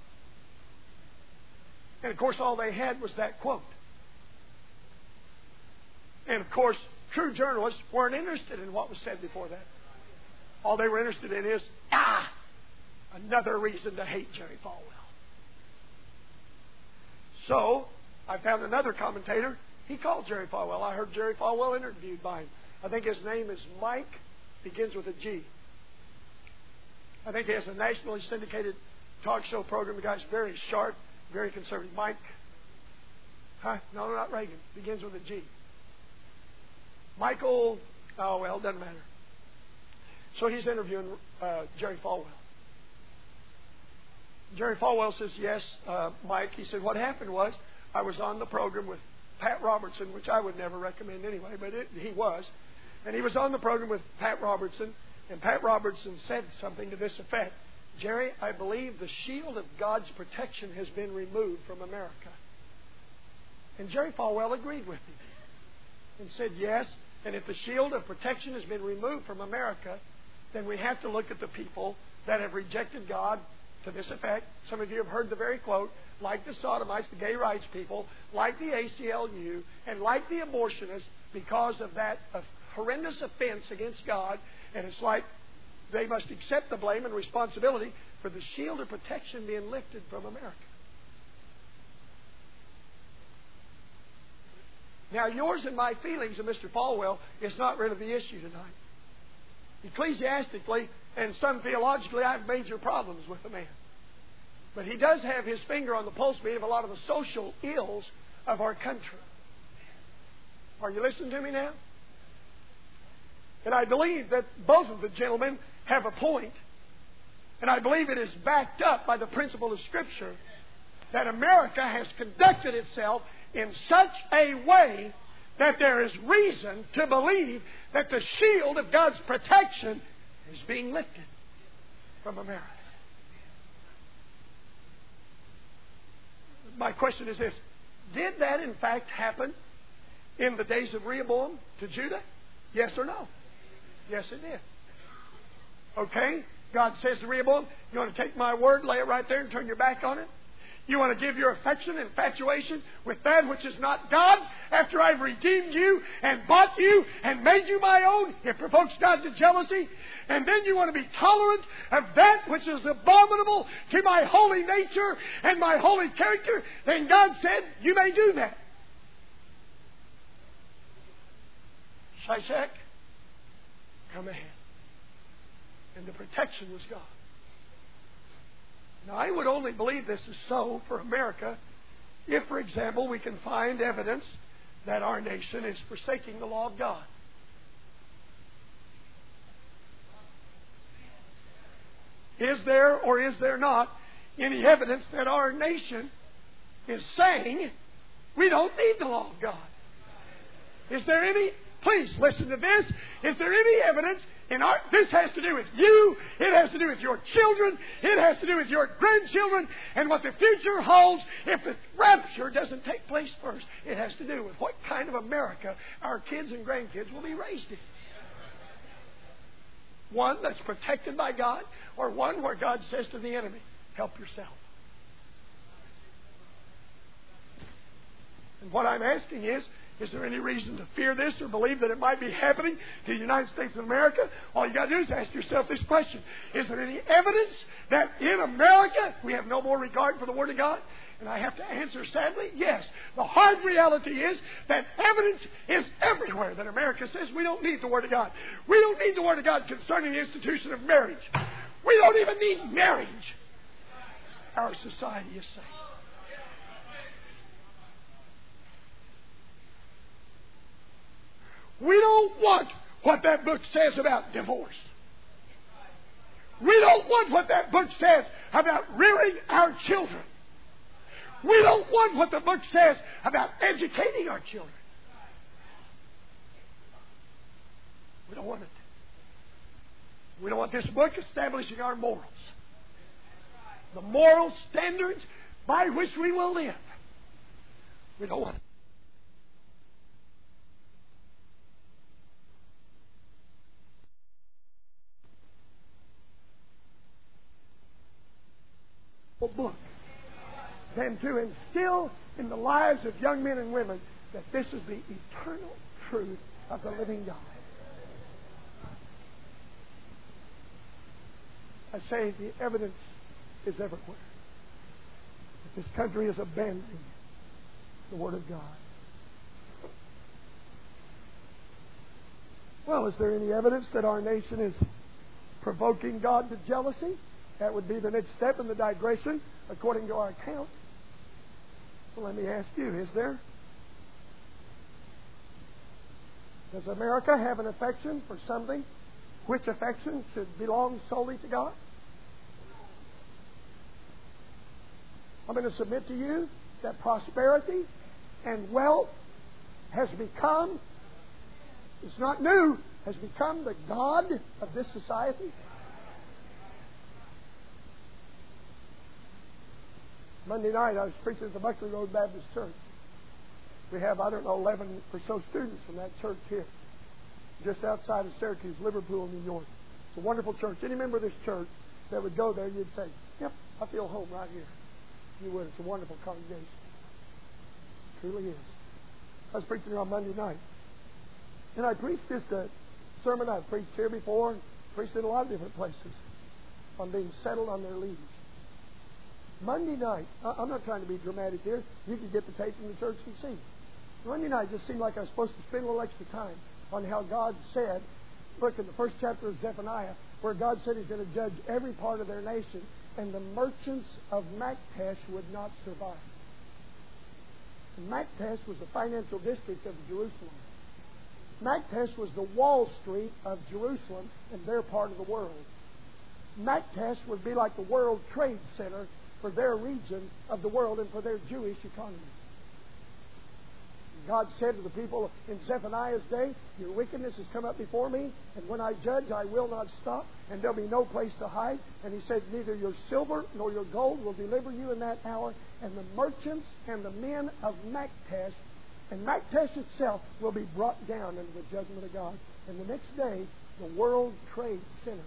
And of course, all they had was that quote. And of course, true journalists weren't interested in what was said before that. All they were interested in is, another reason to hate Jerry Falwell. So, I found another commentator. He called Jerry Falwell. I heard Jerry Falwell interviewed by him. I think his name is Mike, begins with a G. I think he has a nationally syndicated talk show program. The guy's very sharp, very conservative. Mike, no, not Reagan. Begins with a G. Michael, doesn't matter. So he's interviewing Jerry Falwell. Jerry Falwell says, "Yes, Mike." He said, "What happened was I was on the program with Pat Robertson," which I would never recommend anyway, but he was. And he was on the program with Pat Robertson, and Pat Robertson said something to this effect: "Jerry, I believe the shield of God's protection has been removed from America." And Jerry Falwell agreed with him and said, "Yes, and if the shield of protection has been removed from America, then we have to look at the people that have rejected God to this effect." Some of you have heard the very quote, like the sodomites, the gay rights people, like the ACLU, and like the abortionists, because of that horrendous offense against God. And it's like they must accept the blame and responsibility for the shield of protection being lifted from America. Now, yours and my feelings of Mr. Falwell is not really the issue tonight. Ecclesiastically and some theologically, I have major problems with the man. But he does have his finger on the pulse beat of a lot of the social ills of our country. Are you listening to me now? And I believe that both of the gentlemen have a point, and I believe it is backed up by the principle of Scripture, that America has conducted itself in such a way that there is reason to believe that the shield of God's protection is being lifted from America. My question is this: did that in fact happen in the days of Rehoboam to Judah? Yes or no? Yes, it did. Okay? God says to Rehoboam, "You want to take my word, lay it right there and turn your back on it? You want to give your affection and infatuation with that which is not God after I've redeemed you and bought you and made you my own? It provokes God to jealousy. And then you want to be tolerant of that which is abominable to my holy nature and my holy character? Then God said, you may do that." Shishak, come ahead. And the protection was God. Now, I would only believe this is so for America if, for example, we can find evidence that our nation is forsaking the law of God. Is there or is there not any evidence that our nation is saying we don't need the law of God? Is there any? Please listen to this. Is there any evidence this has to do with you, it has to do with your children, it has to do with your grandchildren, and what the future holds if the rapture doesn't take place first. It has to do with what kind of America our kids and grandkids will be raised in. One that's protected by God, or one where God says to the enemy, "Help yourself." And what I'm asking is Is there any reason to fear this or believe that it might be happening to the United States of America? All you got to do is ask yourself this question. Is there any evidence that in America we have no more regard for the Word of God? And I have to answer sadly, yes. The hard reality is that evidence is everywhere that America says we don't need the Word of God. We don't need the Word of God concerning the institution of marriage. We don't even need marriage. Our society is saying. We don't want what that book says about divorce. We don't want what that book says about rearing our children. We don't want what the book says about educating our children. We don't want it. We don't want this book establishing our morals. The moral standards by which we will live. We don't want it. Book than to instill in the lives of young men and women that this is the eternal truth of the living God. I say the evidence is everywhere that this country is abandoning the Word of God. Well, is there any evidence that our nation is provoking God to jealousy? That would be the next step in the digression, according to our account. Well, let me ask you, is there? Does America have an affection for something which affection should belong solely to God? I'm going to submit to you that prosperity and wealth has become, it's not new, has become the God of this society. Monday night, I was preaching at the Buckley Road Baptist Church. We have, 11 or so students from that church here, just outside of Syracuse, Liverpool, New York. It's a wonderful church. Any member of this church that would go there, you'd say, yep, I feel home right here. You would. It's a wonderful congregation. It truly is. I was preaching here on Monday night. And I preached just a sermon I've preached here before, and preached in a lot of different places, on being settled on their leaders. Monday night, I'm not trying to be dramatic here. You can get the tape from the church and see. Monday night just seemed like I was supposed to spend a little extra time on how God said, look in the first chapter of Zephaniah, where God said He's going to judge every part of their nation, and the merchants of Maktesh would not survive. And Maktesh was the financial district of Jerusalem. Maktesh was the Wall Street of Jerusalem in their part of the world. Maktesh would be like the World Trade Center for their region of the world and for their Jewish economy. God said to the people in Zephaniah's day, your wickedness has come up before me, and when I judge, I will not stop, and there'll be no place to hide. And He said, neither your silver nor your gold will deliver you in that hour, and the merchants and the men of Maktesh, and Maktesh itself will be brought down into the judgment of God. And the next day, the World Trade Center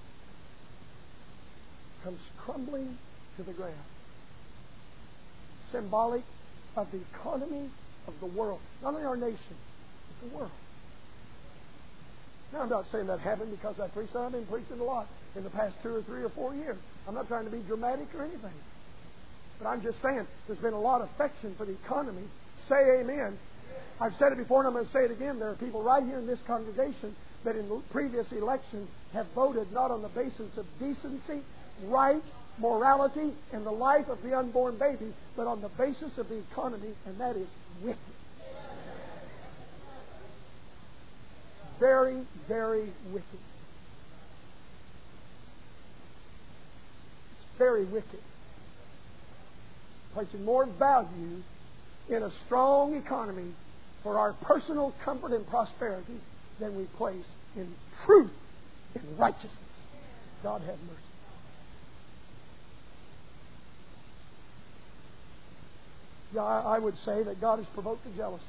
comes crumbling to the ground. Symbolic of the economy of the world. Not only our nation, but the world. Now, I'm not saying that happened because I preached. I've been preaching a lot in the past 2 or 3 or 4 years. I'm not trying to be dramatic or anything. But I'm just saying there's been a lot of affection for the economy. Say amen. I've said it before and I'm going to say it again. There are people right here in this congregation that in the previous elections have voted not on the basis of decency, right, morality, and the life of the unborn baby, but on the basis of the economy, and that is wicked. Very, very wicked. It's very wicked. Placing more value in a strong economy for our personal comfort and prosperity than we place in truth and righteousness. God have mercy. Yeah, I would say that God has provoked the jealousy.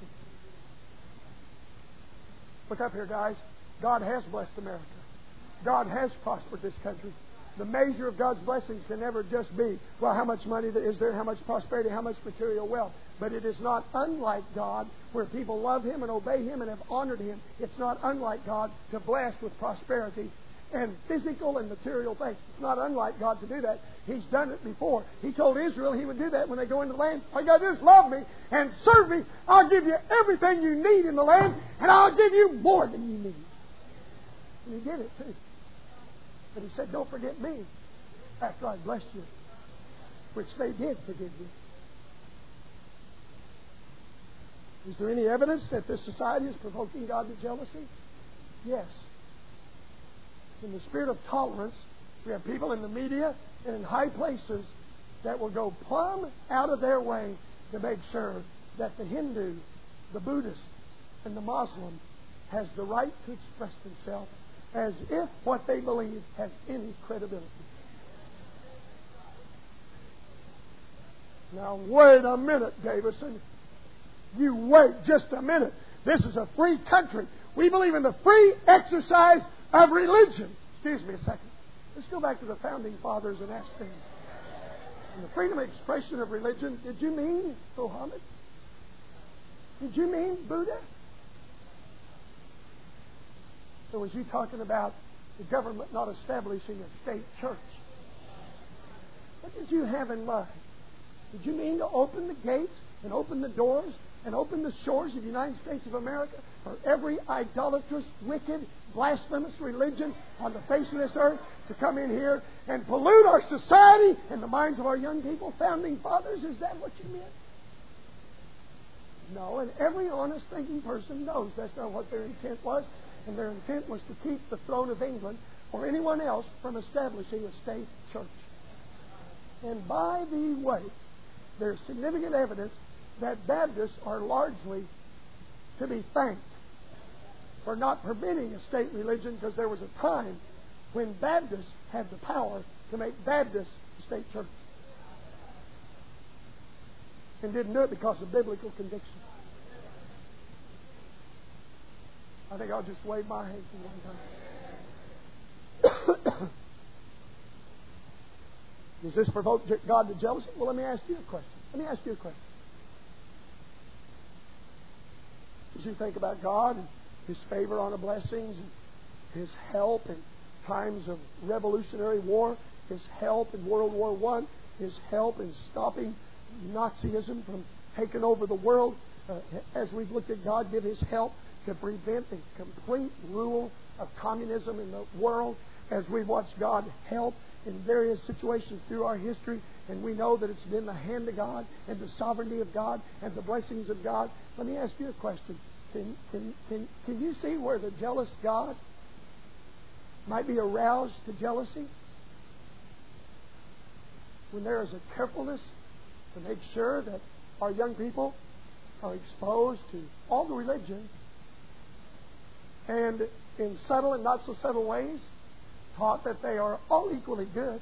Look up here, guys. God has blessed America. God has prospered this country. The measure of God's blessings can never just be, well, how much money is there, how much prosperity, how much material wealth. But it is not unlike God, where people love Him and obey Him and have honored Him. It's not unlike God to bless with prosperity and physical and material things. It's not unlike God to do that. He's done it before. He told Israel He would do that when they go into the land. All you got to do is love me and serve me. I'll give you everything you need in the land, and I'll give you more than you need. And He did it too. But He said, don't forget me after I blessed you, which they did forgive you. Is there any evidence that this society is provoking God to jealousy? Yes. In the spirit of tolerance, we have people in the media and in high places that will go plumb out of their way to make sure that the Hindu, the Buddhist, and the Muslim has the right to express themselves as if what they believe has any credibility. Now, wait a minute, Davison. You wait just a minute. This is a free country. We believe in the free exercise of religion. Excuse me a second. Let's go back to the founding fathers and ask them. In the freedom of expression of religion, did you mean Muhammad? Did you mean Buddha? So was you talking about the government not establishing a state church? What did you have in mind? Did you mean to open the gates and open the doors and open the shores of the United States of America for every idolatrous, wicked, blasphemous religion on the face of this earth to come in here and pollute our society and the minds of our young people? Founding fathers, is that what you meant? No, and every honest thinking person knows that's not what their intent was. And their intent was to keep the throne of England or anyone else from establishing a state church. And by the way, there's significant evidence that Baptists are largely to be thanked for not permitting a state religion, because there was a time when Baptists had the power to make Baptists a state church. And didn't do it because of biblical conviction. I think I'll just wave my hand for one time. Does this provoke God to jealousy? Well, let me ask you a question. As you think about God and His favor on the blessings, and His help in times of revolutionary war, His help in World War I, His help in stopping Nazism from taking over the world, as we've looked at God give His help to prevent the complete rule of communism in the world, as we've watched God help in various situations through our history, and we know that it's been the hand of God and the sovereignty of God and the blessings of God. Let me ask you a question. Can you see where the jealous God might be aroused to jealousy? When there is a carefulness to make sure that our young people are exposed to all the religions, and in subtle and not so subtle ways taught that they are all equally good.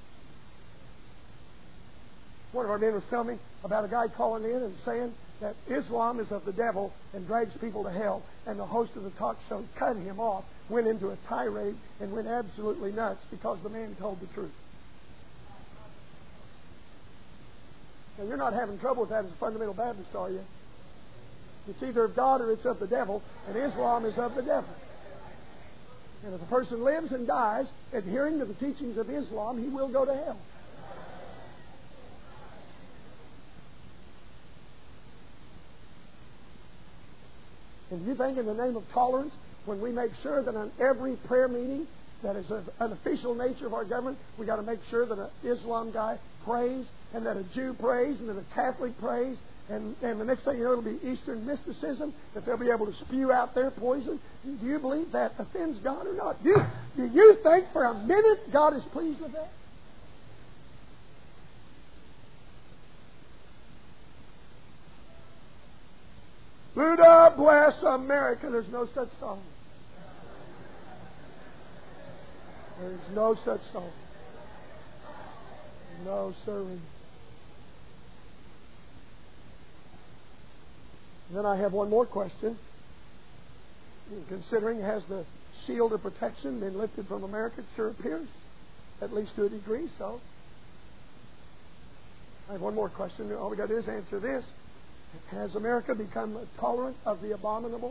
One of our men was telling me about a guy calling in and saying that Islam is of the devil and drags people to hell, and the host of the talk show cut him off, went into a tirade, and went absolutely nuts because the man told the truth. Now, you're not having trouble with that as a fundamental Baptist, are you? It's either of God or it's of the devil, and Islam is of the devil. And if a person lives and dies adhering to the teachings of Islam, he will go to hell. And do you think in the name of tolerance, when we make sure that on every prayer meeting that is an official nature of our government, we got to make sure that an Islam guy prays, and that a Jew prays, and that a Catholic prays, and the next thing you know, it'll be Eastern mysticism, that they'll be able to spew out their poison? Do you believe that offends God or not? Do you think for a minute God is pleased with that? Buddha bless America. There's no such song. There's no such song. No, sirree. Then I have one more question. Considering, has the shield of protection been lifted from America? It sure appears. At least to a degree so. I have one more question. All we got to do is answer this. Has America become tolerant of the abominable?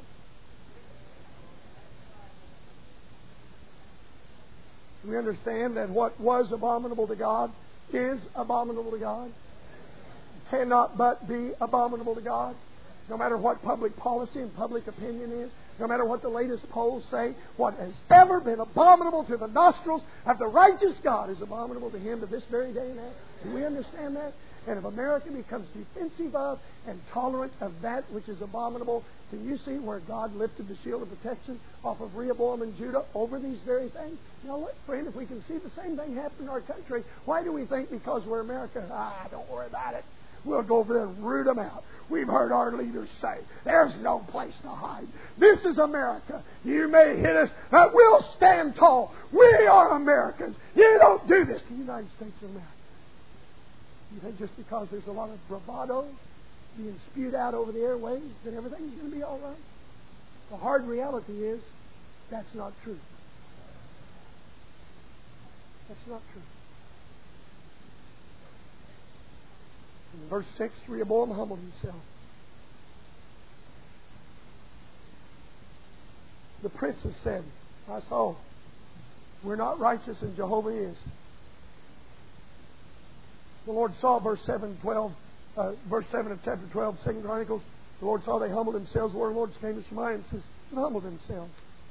We understand that what was abominable to God is abominable to God. Cannot but be abominable to God. No matter what public policy and public opinion is, no matter what the latest polls say, what has ever been abominable to the nostrils of the righteous God is abominable to Him to this very day and age. Do we understand that? And if America becomes defensive of and tolerant of that which is abominable, can you see where God lifted the shield of protection off of Rehoboam and Judah over these very things? Now, look, friend, if we can see the same thing happen in our country, why do we think because we're America, don't worry about it. We'll go over there and root them out. We've heard our leaders say, there's no place to hide. This is America. You may hit us, but we'll stand tall. We are Americans. You don't do this to the United States of America. You think just because there's a lot of bravado being spewed out over the airwaves that everything's going to be all right? The hard reality is that's not true. That's not true. In verse 6, Rehoboam humbled himself. The princess said, I saw, we're not righteous and Jehovah is. The Lord saw, verse 7 of chapter 12, 2 Chronicles, the Lord saw they humbled themselves. The word of the Lord came to Shemaiah and says, they humbled themselves.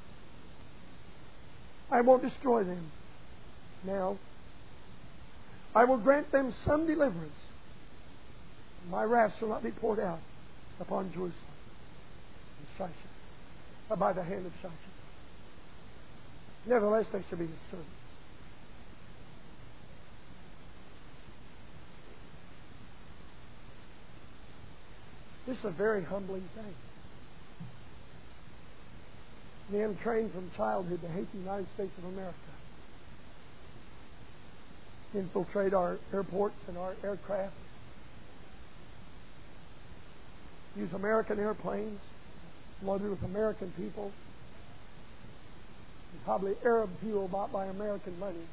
I won't destroy them. Now, I will grant them some deliverance. My wrath shall not be poured out upon Jerusalem and Shishak, by the hand of Shishak. Nevertheless, they shall be disturbed. This is a very humbling thing. Men trained from childhood to hate the United States of America, infiltrate our airports and our aircraft, use American airplanes loaded with American people, and probably Arab fuel bought by American money,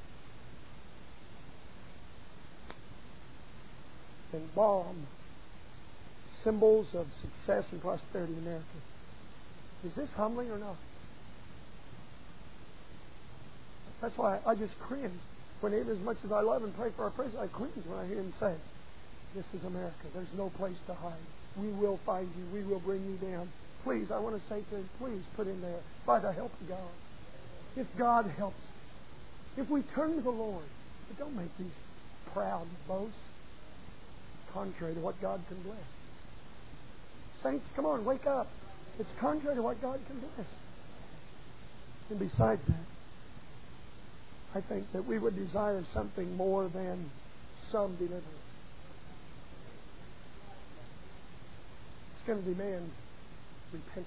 and bomb symbols of success and prosperity in America. Is this humbling or not? That's why I just cringe. When even as much as I love and pray for our president, I cringe when I hear him say, this is America. There's no place to hide. We will find you. We will bring you down. Please, I want to say to him, please put him there by the help of God. If God helps, if we turn to the Lord, but don't make these proud boasts contrary to what God can bless. Saints, come on, wake up. It's contrary to what God can bless. And besides that, I think that we would desire something more than some deliverance. It's going to demand repentance.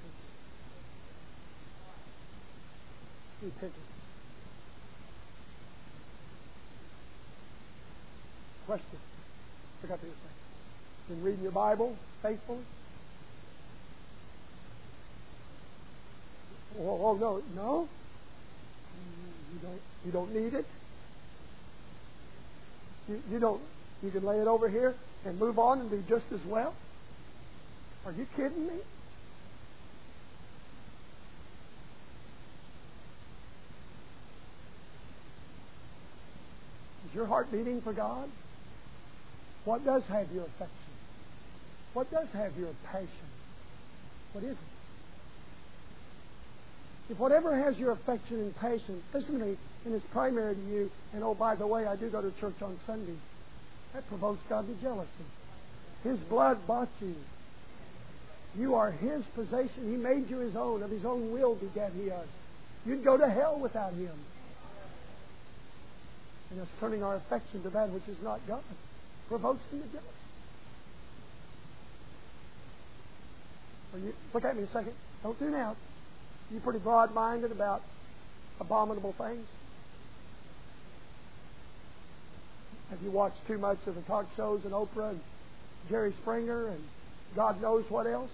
Repentance. Question. Forgot to say. Been reading your Bible faithfully? Oh no, no. You don't need it. You don't. You can lay it over here and move on and do just as well. Are you kidding me? Is your heart beating for God? What does have your affection? What does have your passion? What is it? If whatever has your affection and passion, listen to me, and it's primary to you, and oh, by the way, I do go to church on Sunday, that provokes God to jealousy. His blood bought you. You are His possession. He made you His own. Of His own will begat He us. You'd go to hell without Him. And us turning our affection to that which is not God provokes Him to jealousy. Look at me a second. Don't tune out. You pretty broad-minded about abominable things? Have you watched too much of the talk shows and Oprah and Jerry Springer and God knows what else?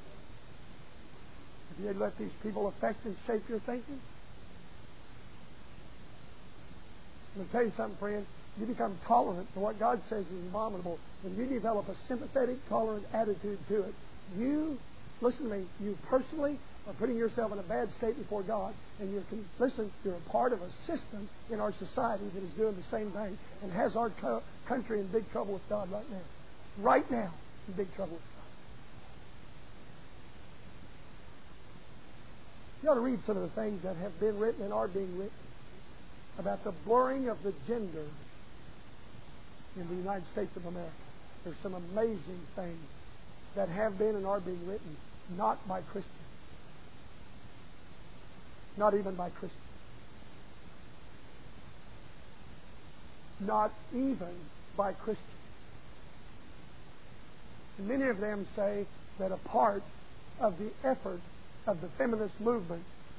Have you let these people affect and shape your thinking? I'm going to tell you something, friend. You become tolerant to what God says is abominable, and you develop a sympathetic, tolerant attitude to it. You, listen to me, you personally are putting yourself in a bad state before God, and you're a part of a system in our society that is doing the same thing and has our country in big trouble with God right now. Right now, in big trouble with God. You ought to read some of the things that have been written and are being written about the blurring of the gender in the United States of America. There's some amazing things that have been and are being written, not by Christians. Not even by Christians. Not even by Christians. And many of them say that a part of the effort of the feminist movement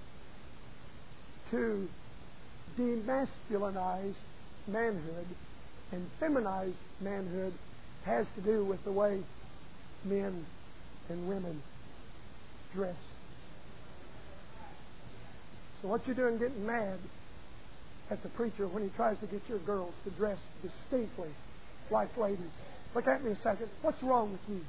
to demasculinize manhood and feminize manhood has to do with the way men and women dress. So what you're doing getting mad at the preacher when he tries to get your girls to dress distinctly like ladies. Look at me a second. What's wrong with you?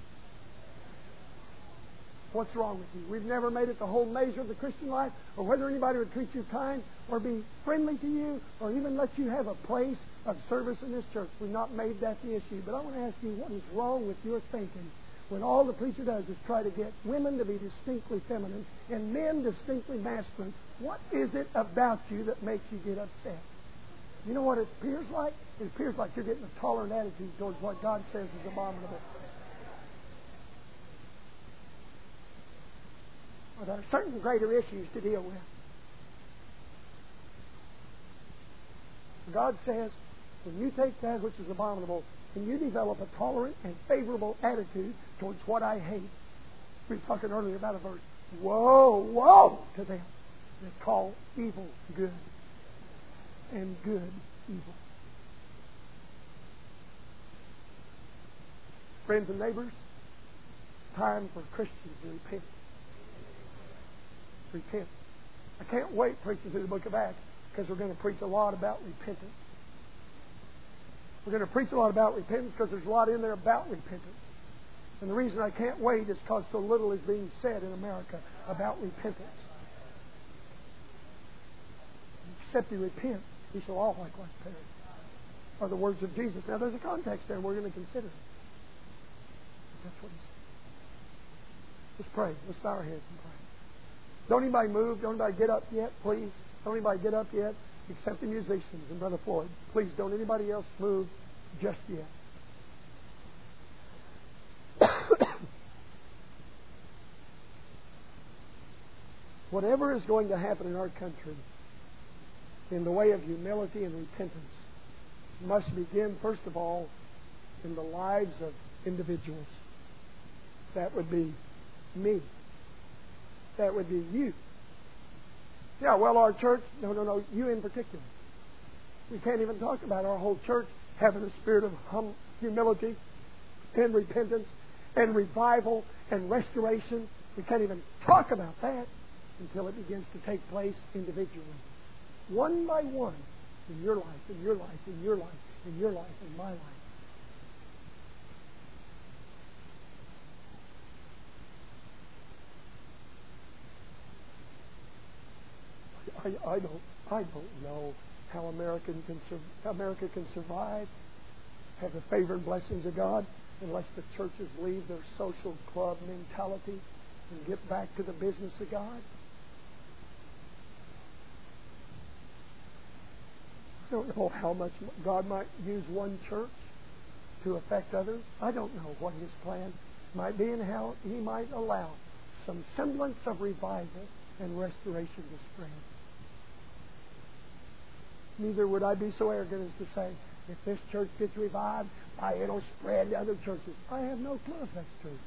What's wrong with you? We've never made it the whole measure of the Christian life, or whether anybody would treat you kind, or be friendly to you, or even let you have a place of service in this church. We've not made that the issue. But I want to ask you, what is wrong with your thinking when all the preacher does is try to get women to be distinctly feminine and men distinctly masculine? What is it about you that makes you get upset? You know what it appears like? It appears like you're getting a tolerant attitude towards what God says is abominable. Well, there are certain greater issues to deal with. God says, when you take that which is abominable and you develop a tolerant and favorable attitude towards what I hate. We were talking earlier about a verse. Woe to them that call evil good and good evil. Friends and neighbors, it's time for Christians to repent. Repent. I can't wait preaching through the book of Acts because we're going to preach a lot about repentance. We're going to preach a lot about repentance because there's a lot in there about repentance. And the reason I can't wait is because so little is being said in America about repentance. Except you repent, we shall all likewise perish. Are the words of Jesus. Now there's a context there and we're going to consider it. That's what he said. Let's pray. Let's bow our heads and pray. Don't anybody move. Don't anybody get up yet, please. Don't anybody get up yet, except the musicians and Brother Floyd. Please don't anybody else move just yet. Whatever is going to happen in our country in the way of humility and repentance must begin, first of all, in the lives of individuals. That would be me. That would be you. Yeah, well, our church, no, you in particular. We can't even talk about our whole church having a spirit of humility and repentance and revival and restoration. We can't even talk about that until it begins to take place individually. One by one, in your life, in your life, in your life, in your life, in my life. I don't know how America can survive, have the favor and blessings of God, unless the churches leave their social club mentality and get back to the business of God. I don't know how much God might use one church to affect others. I don't know what His plan might be and how He might allow some semblance of revival and restoration to spread. Neither would I be so arrogant as to say, if this church gets revived, it'll spread to other churches. I have no clue if that's true.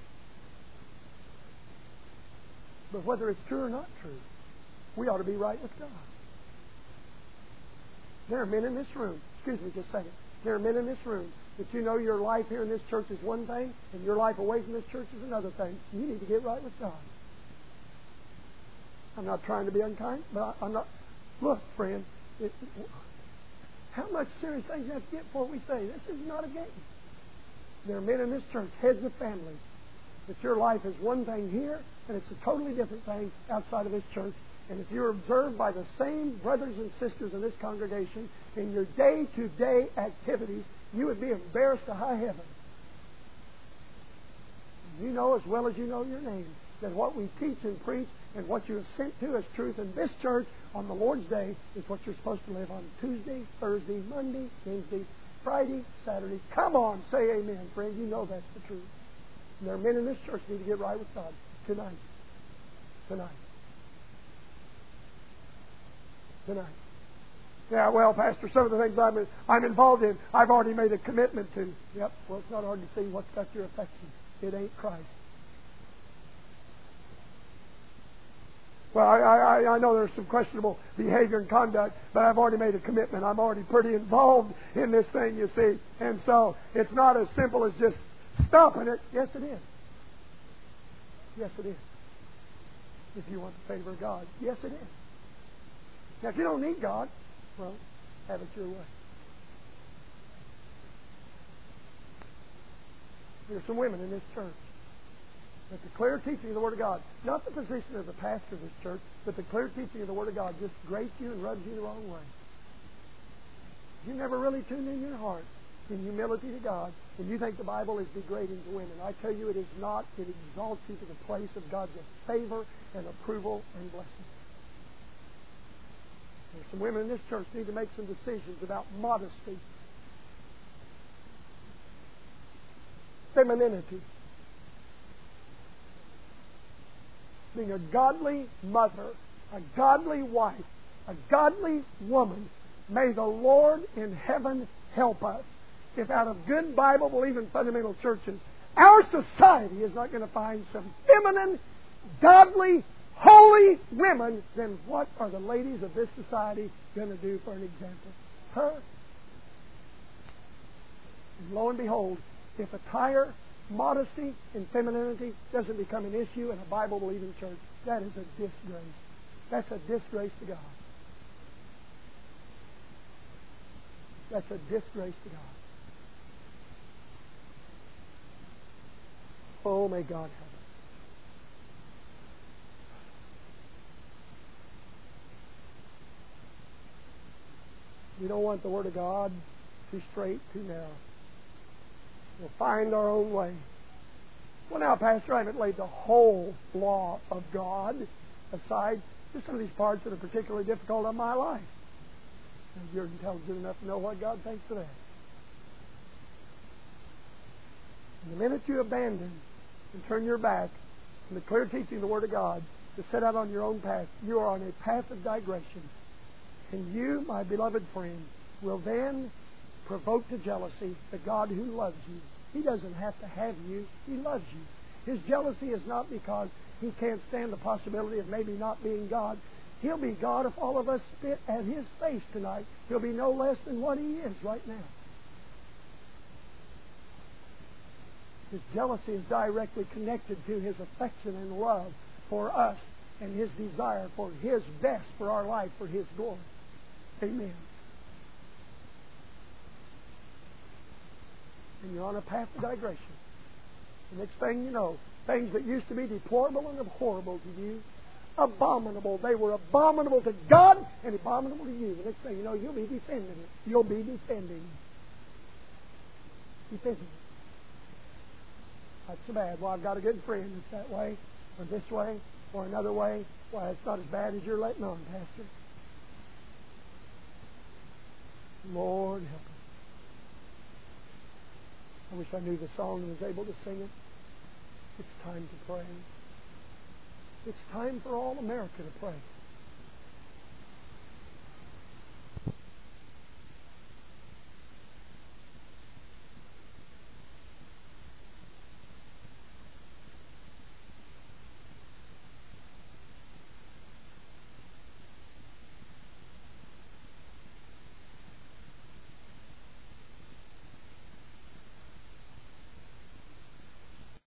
But whether it's true or not true, we ought to be right with God. There are men in this room, excuse me just a second, there are men in this room that you know your life here in this church is one thing and your life away from this church is another thing. You need to get right with God. I'm not trying to be unkind, but I'm not. Look, friend, how much serious things you have to get before we say, this is not a game. There are men in this church, heads of families, that your life is one thing here, and it's a totally different thing outside of this church. And if you're observed by the same brothers and sisters in this congregation in your day-to-day activities, you would be embarrassed to high heaven. You know as well as you know your name that what we teach and preach and what you have sent to as truth in this church on the Lord's Day is what you're supposed to live on Tuesday, Thursday, Monday, Wednesday, Friday, Saturday. Come on, say amen, friend. You know that's the truth. And there are men in this church who need to get right with God tonight. Yeah, well, Pastor, some of the things I'm involved in, I've already made a commitment to. Yep, well, it's not hard to see what's got your affection. It ain't Christ. Well, I know there's some questionable behavior and conduct, but I've already made a commitment. I'm already pretty involved in this thing, you see. And so it's not as simple as just stopping it. Yes, it is. Yes, it is. If you want the favor of God. Yes, it is. Now, if you don't need God, well, have it your way. There are some women in this church that the clear teaching of the Word of God, not the position of the pastor of this church, but the clear teaching of the Word of God just grates you and rubs you the wrong way. You never really tune in your heart in humility to God, and you think the Bible is degrading to women. I tell you it is not. It exalts you to the place of God's favor and approval and blessing. There's some women in this church need to make some decisions about modesty, femininity, being a godly mother, a godly wife, a godly woman. May the Lord in heaven help us if out of good Bible-believing fundamental churches, our society is not going to find some feminine, godly, holy women, then what are the ladies of this society going to do for an example? Her. And lo and behold, if attire, modesty, and femininity doesn't become an issue in a Bible-believing church, that is a disgrace. That's a disgrace to God. That's a disgrace to God. Oh, may God help us. We don't want the Word of God too straight, too narrow. We'll find our own way. Well, now, Pastor, I haven't laid the whole law of God aside. Just some of these parts that are particularly difficult in my life. And you're intelligent enough to know what God thinks of that. And the minute you abandon and turn your back from the clear teaching of the Word of God to set out on your own path, you are on a path of digression. And you, my beloved friend, will then provoke to jealousy the God who loves you. He doesn't have to have you. He loves you. His jealousy is not because He can't stand the possibility of maybe not being God. He'll be God if all of us spit at His face tonight. He'll be no less than what He is right now. His jealousy is directly connected to His affection and love for us and His desire for His best for our life, for His glory. Amen. And you're on a path of digression. The next thing you know, things that used to be deplorable and abhorrible to you, abominable. They were abominable to God and abominable to you. The next thing you know, you'll be defending it. You'll be defending it. Defending it. That's so bad. Well, I've got a good friend that's that way, or this way, or another way. Why, it's not as bad as you're letting on, Pastor. Lord help us. I wish I knew the song and was able to sing it. It's time to pray. It's time for all America to pray.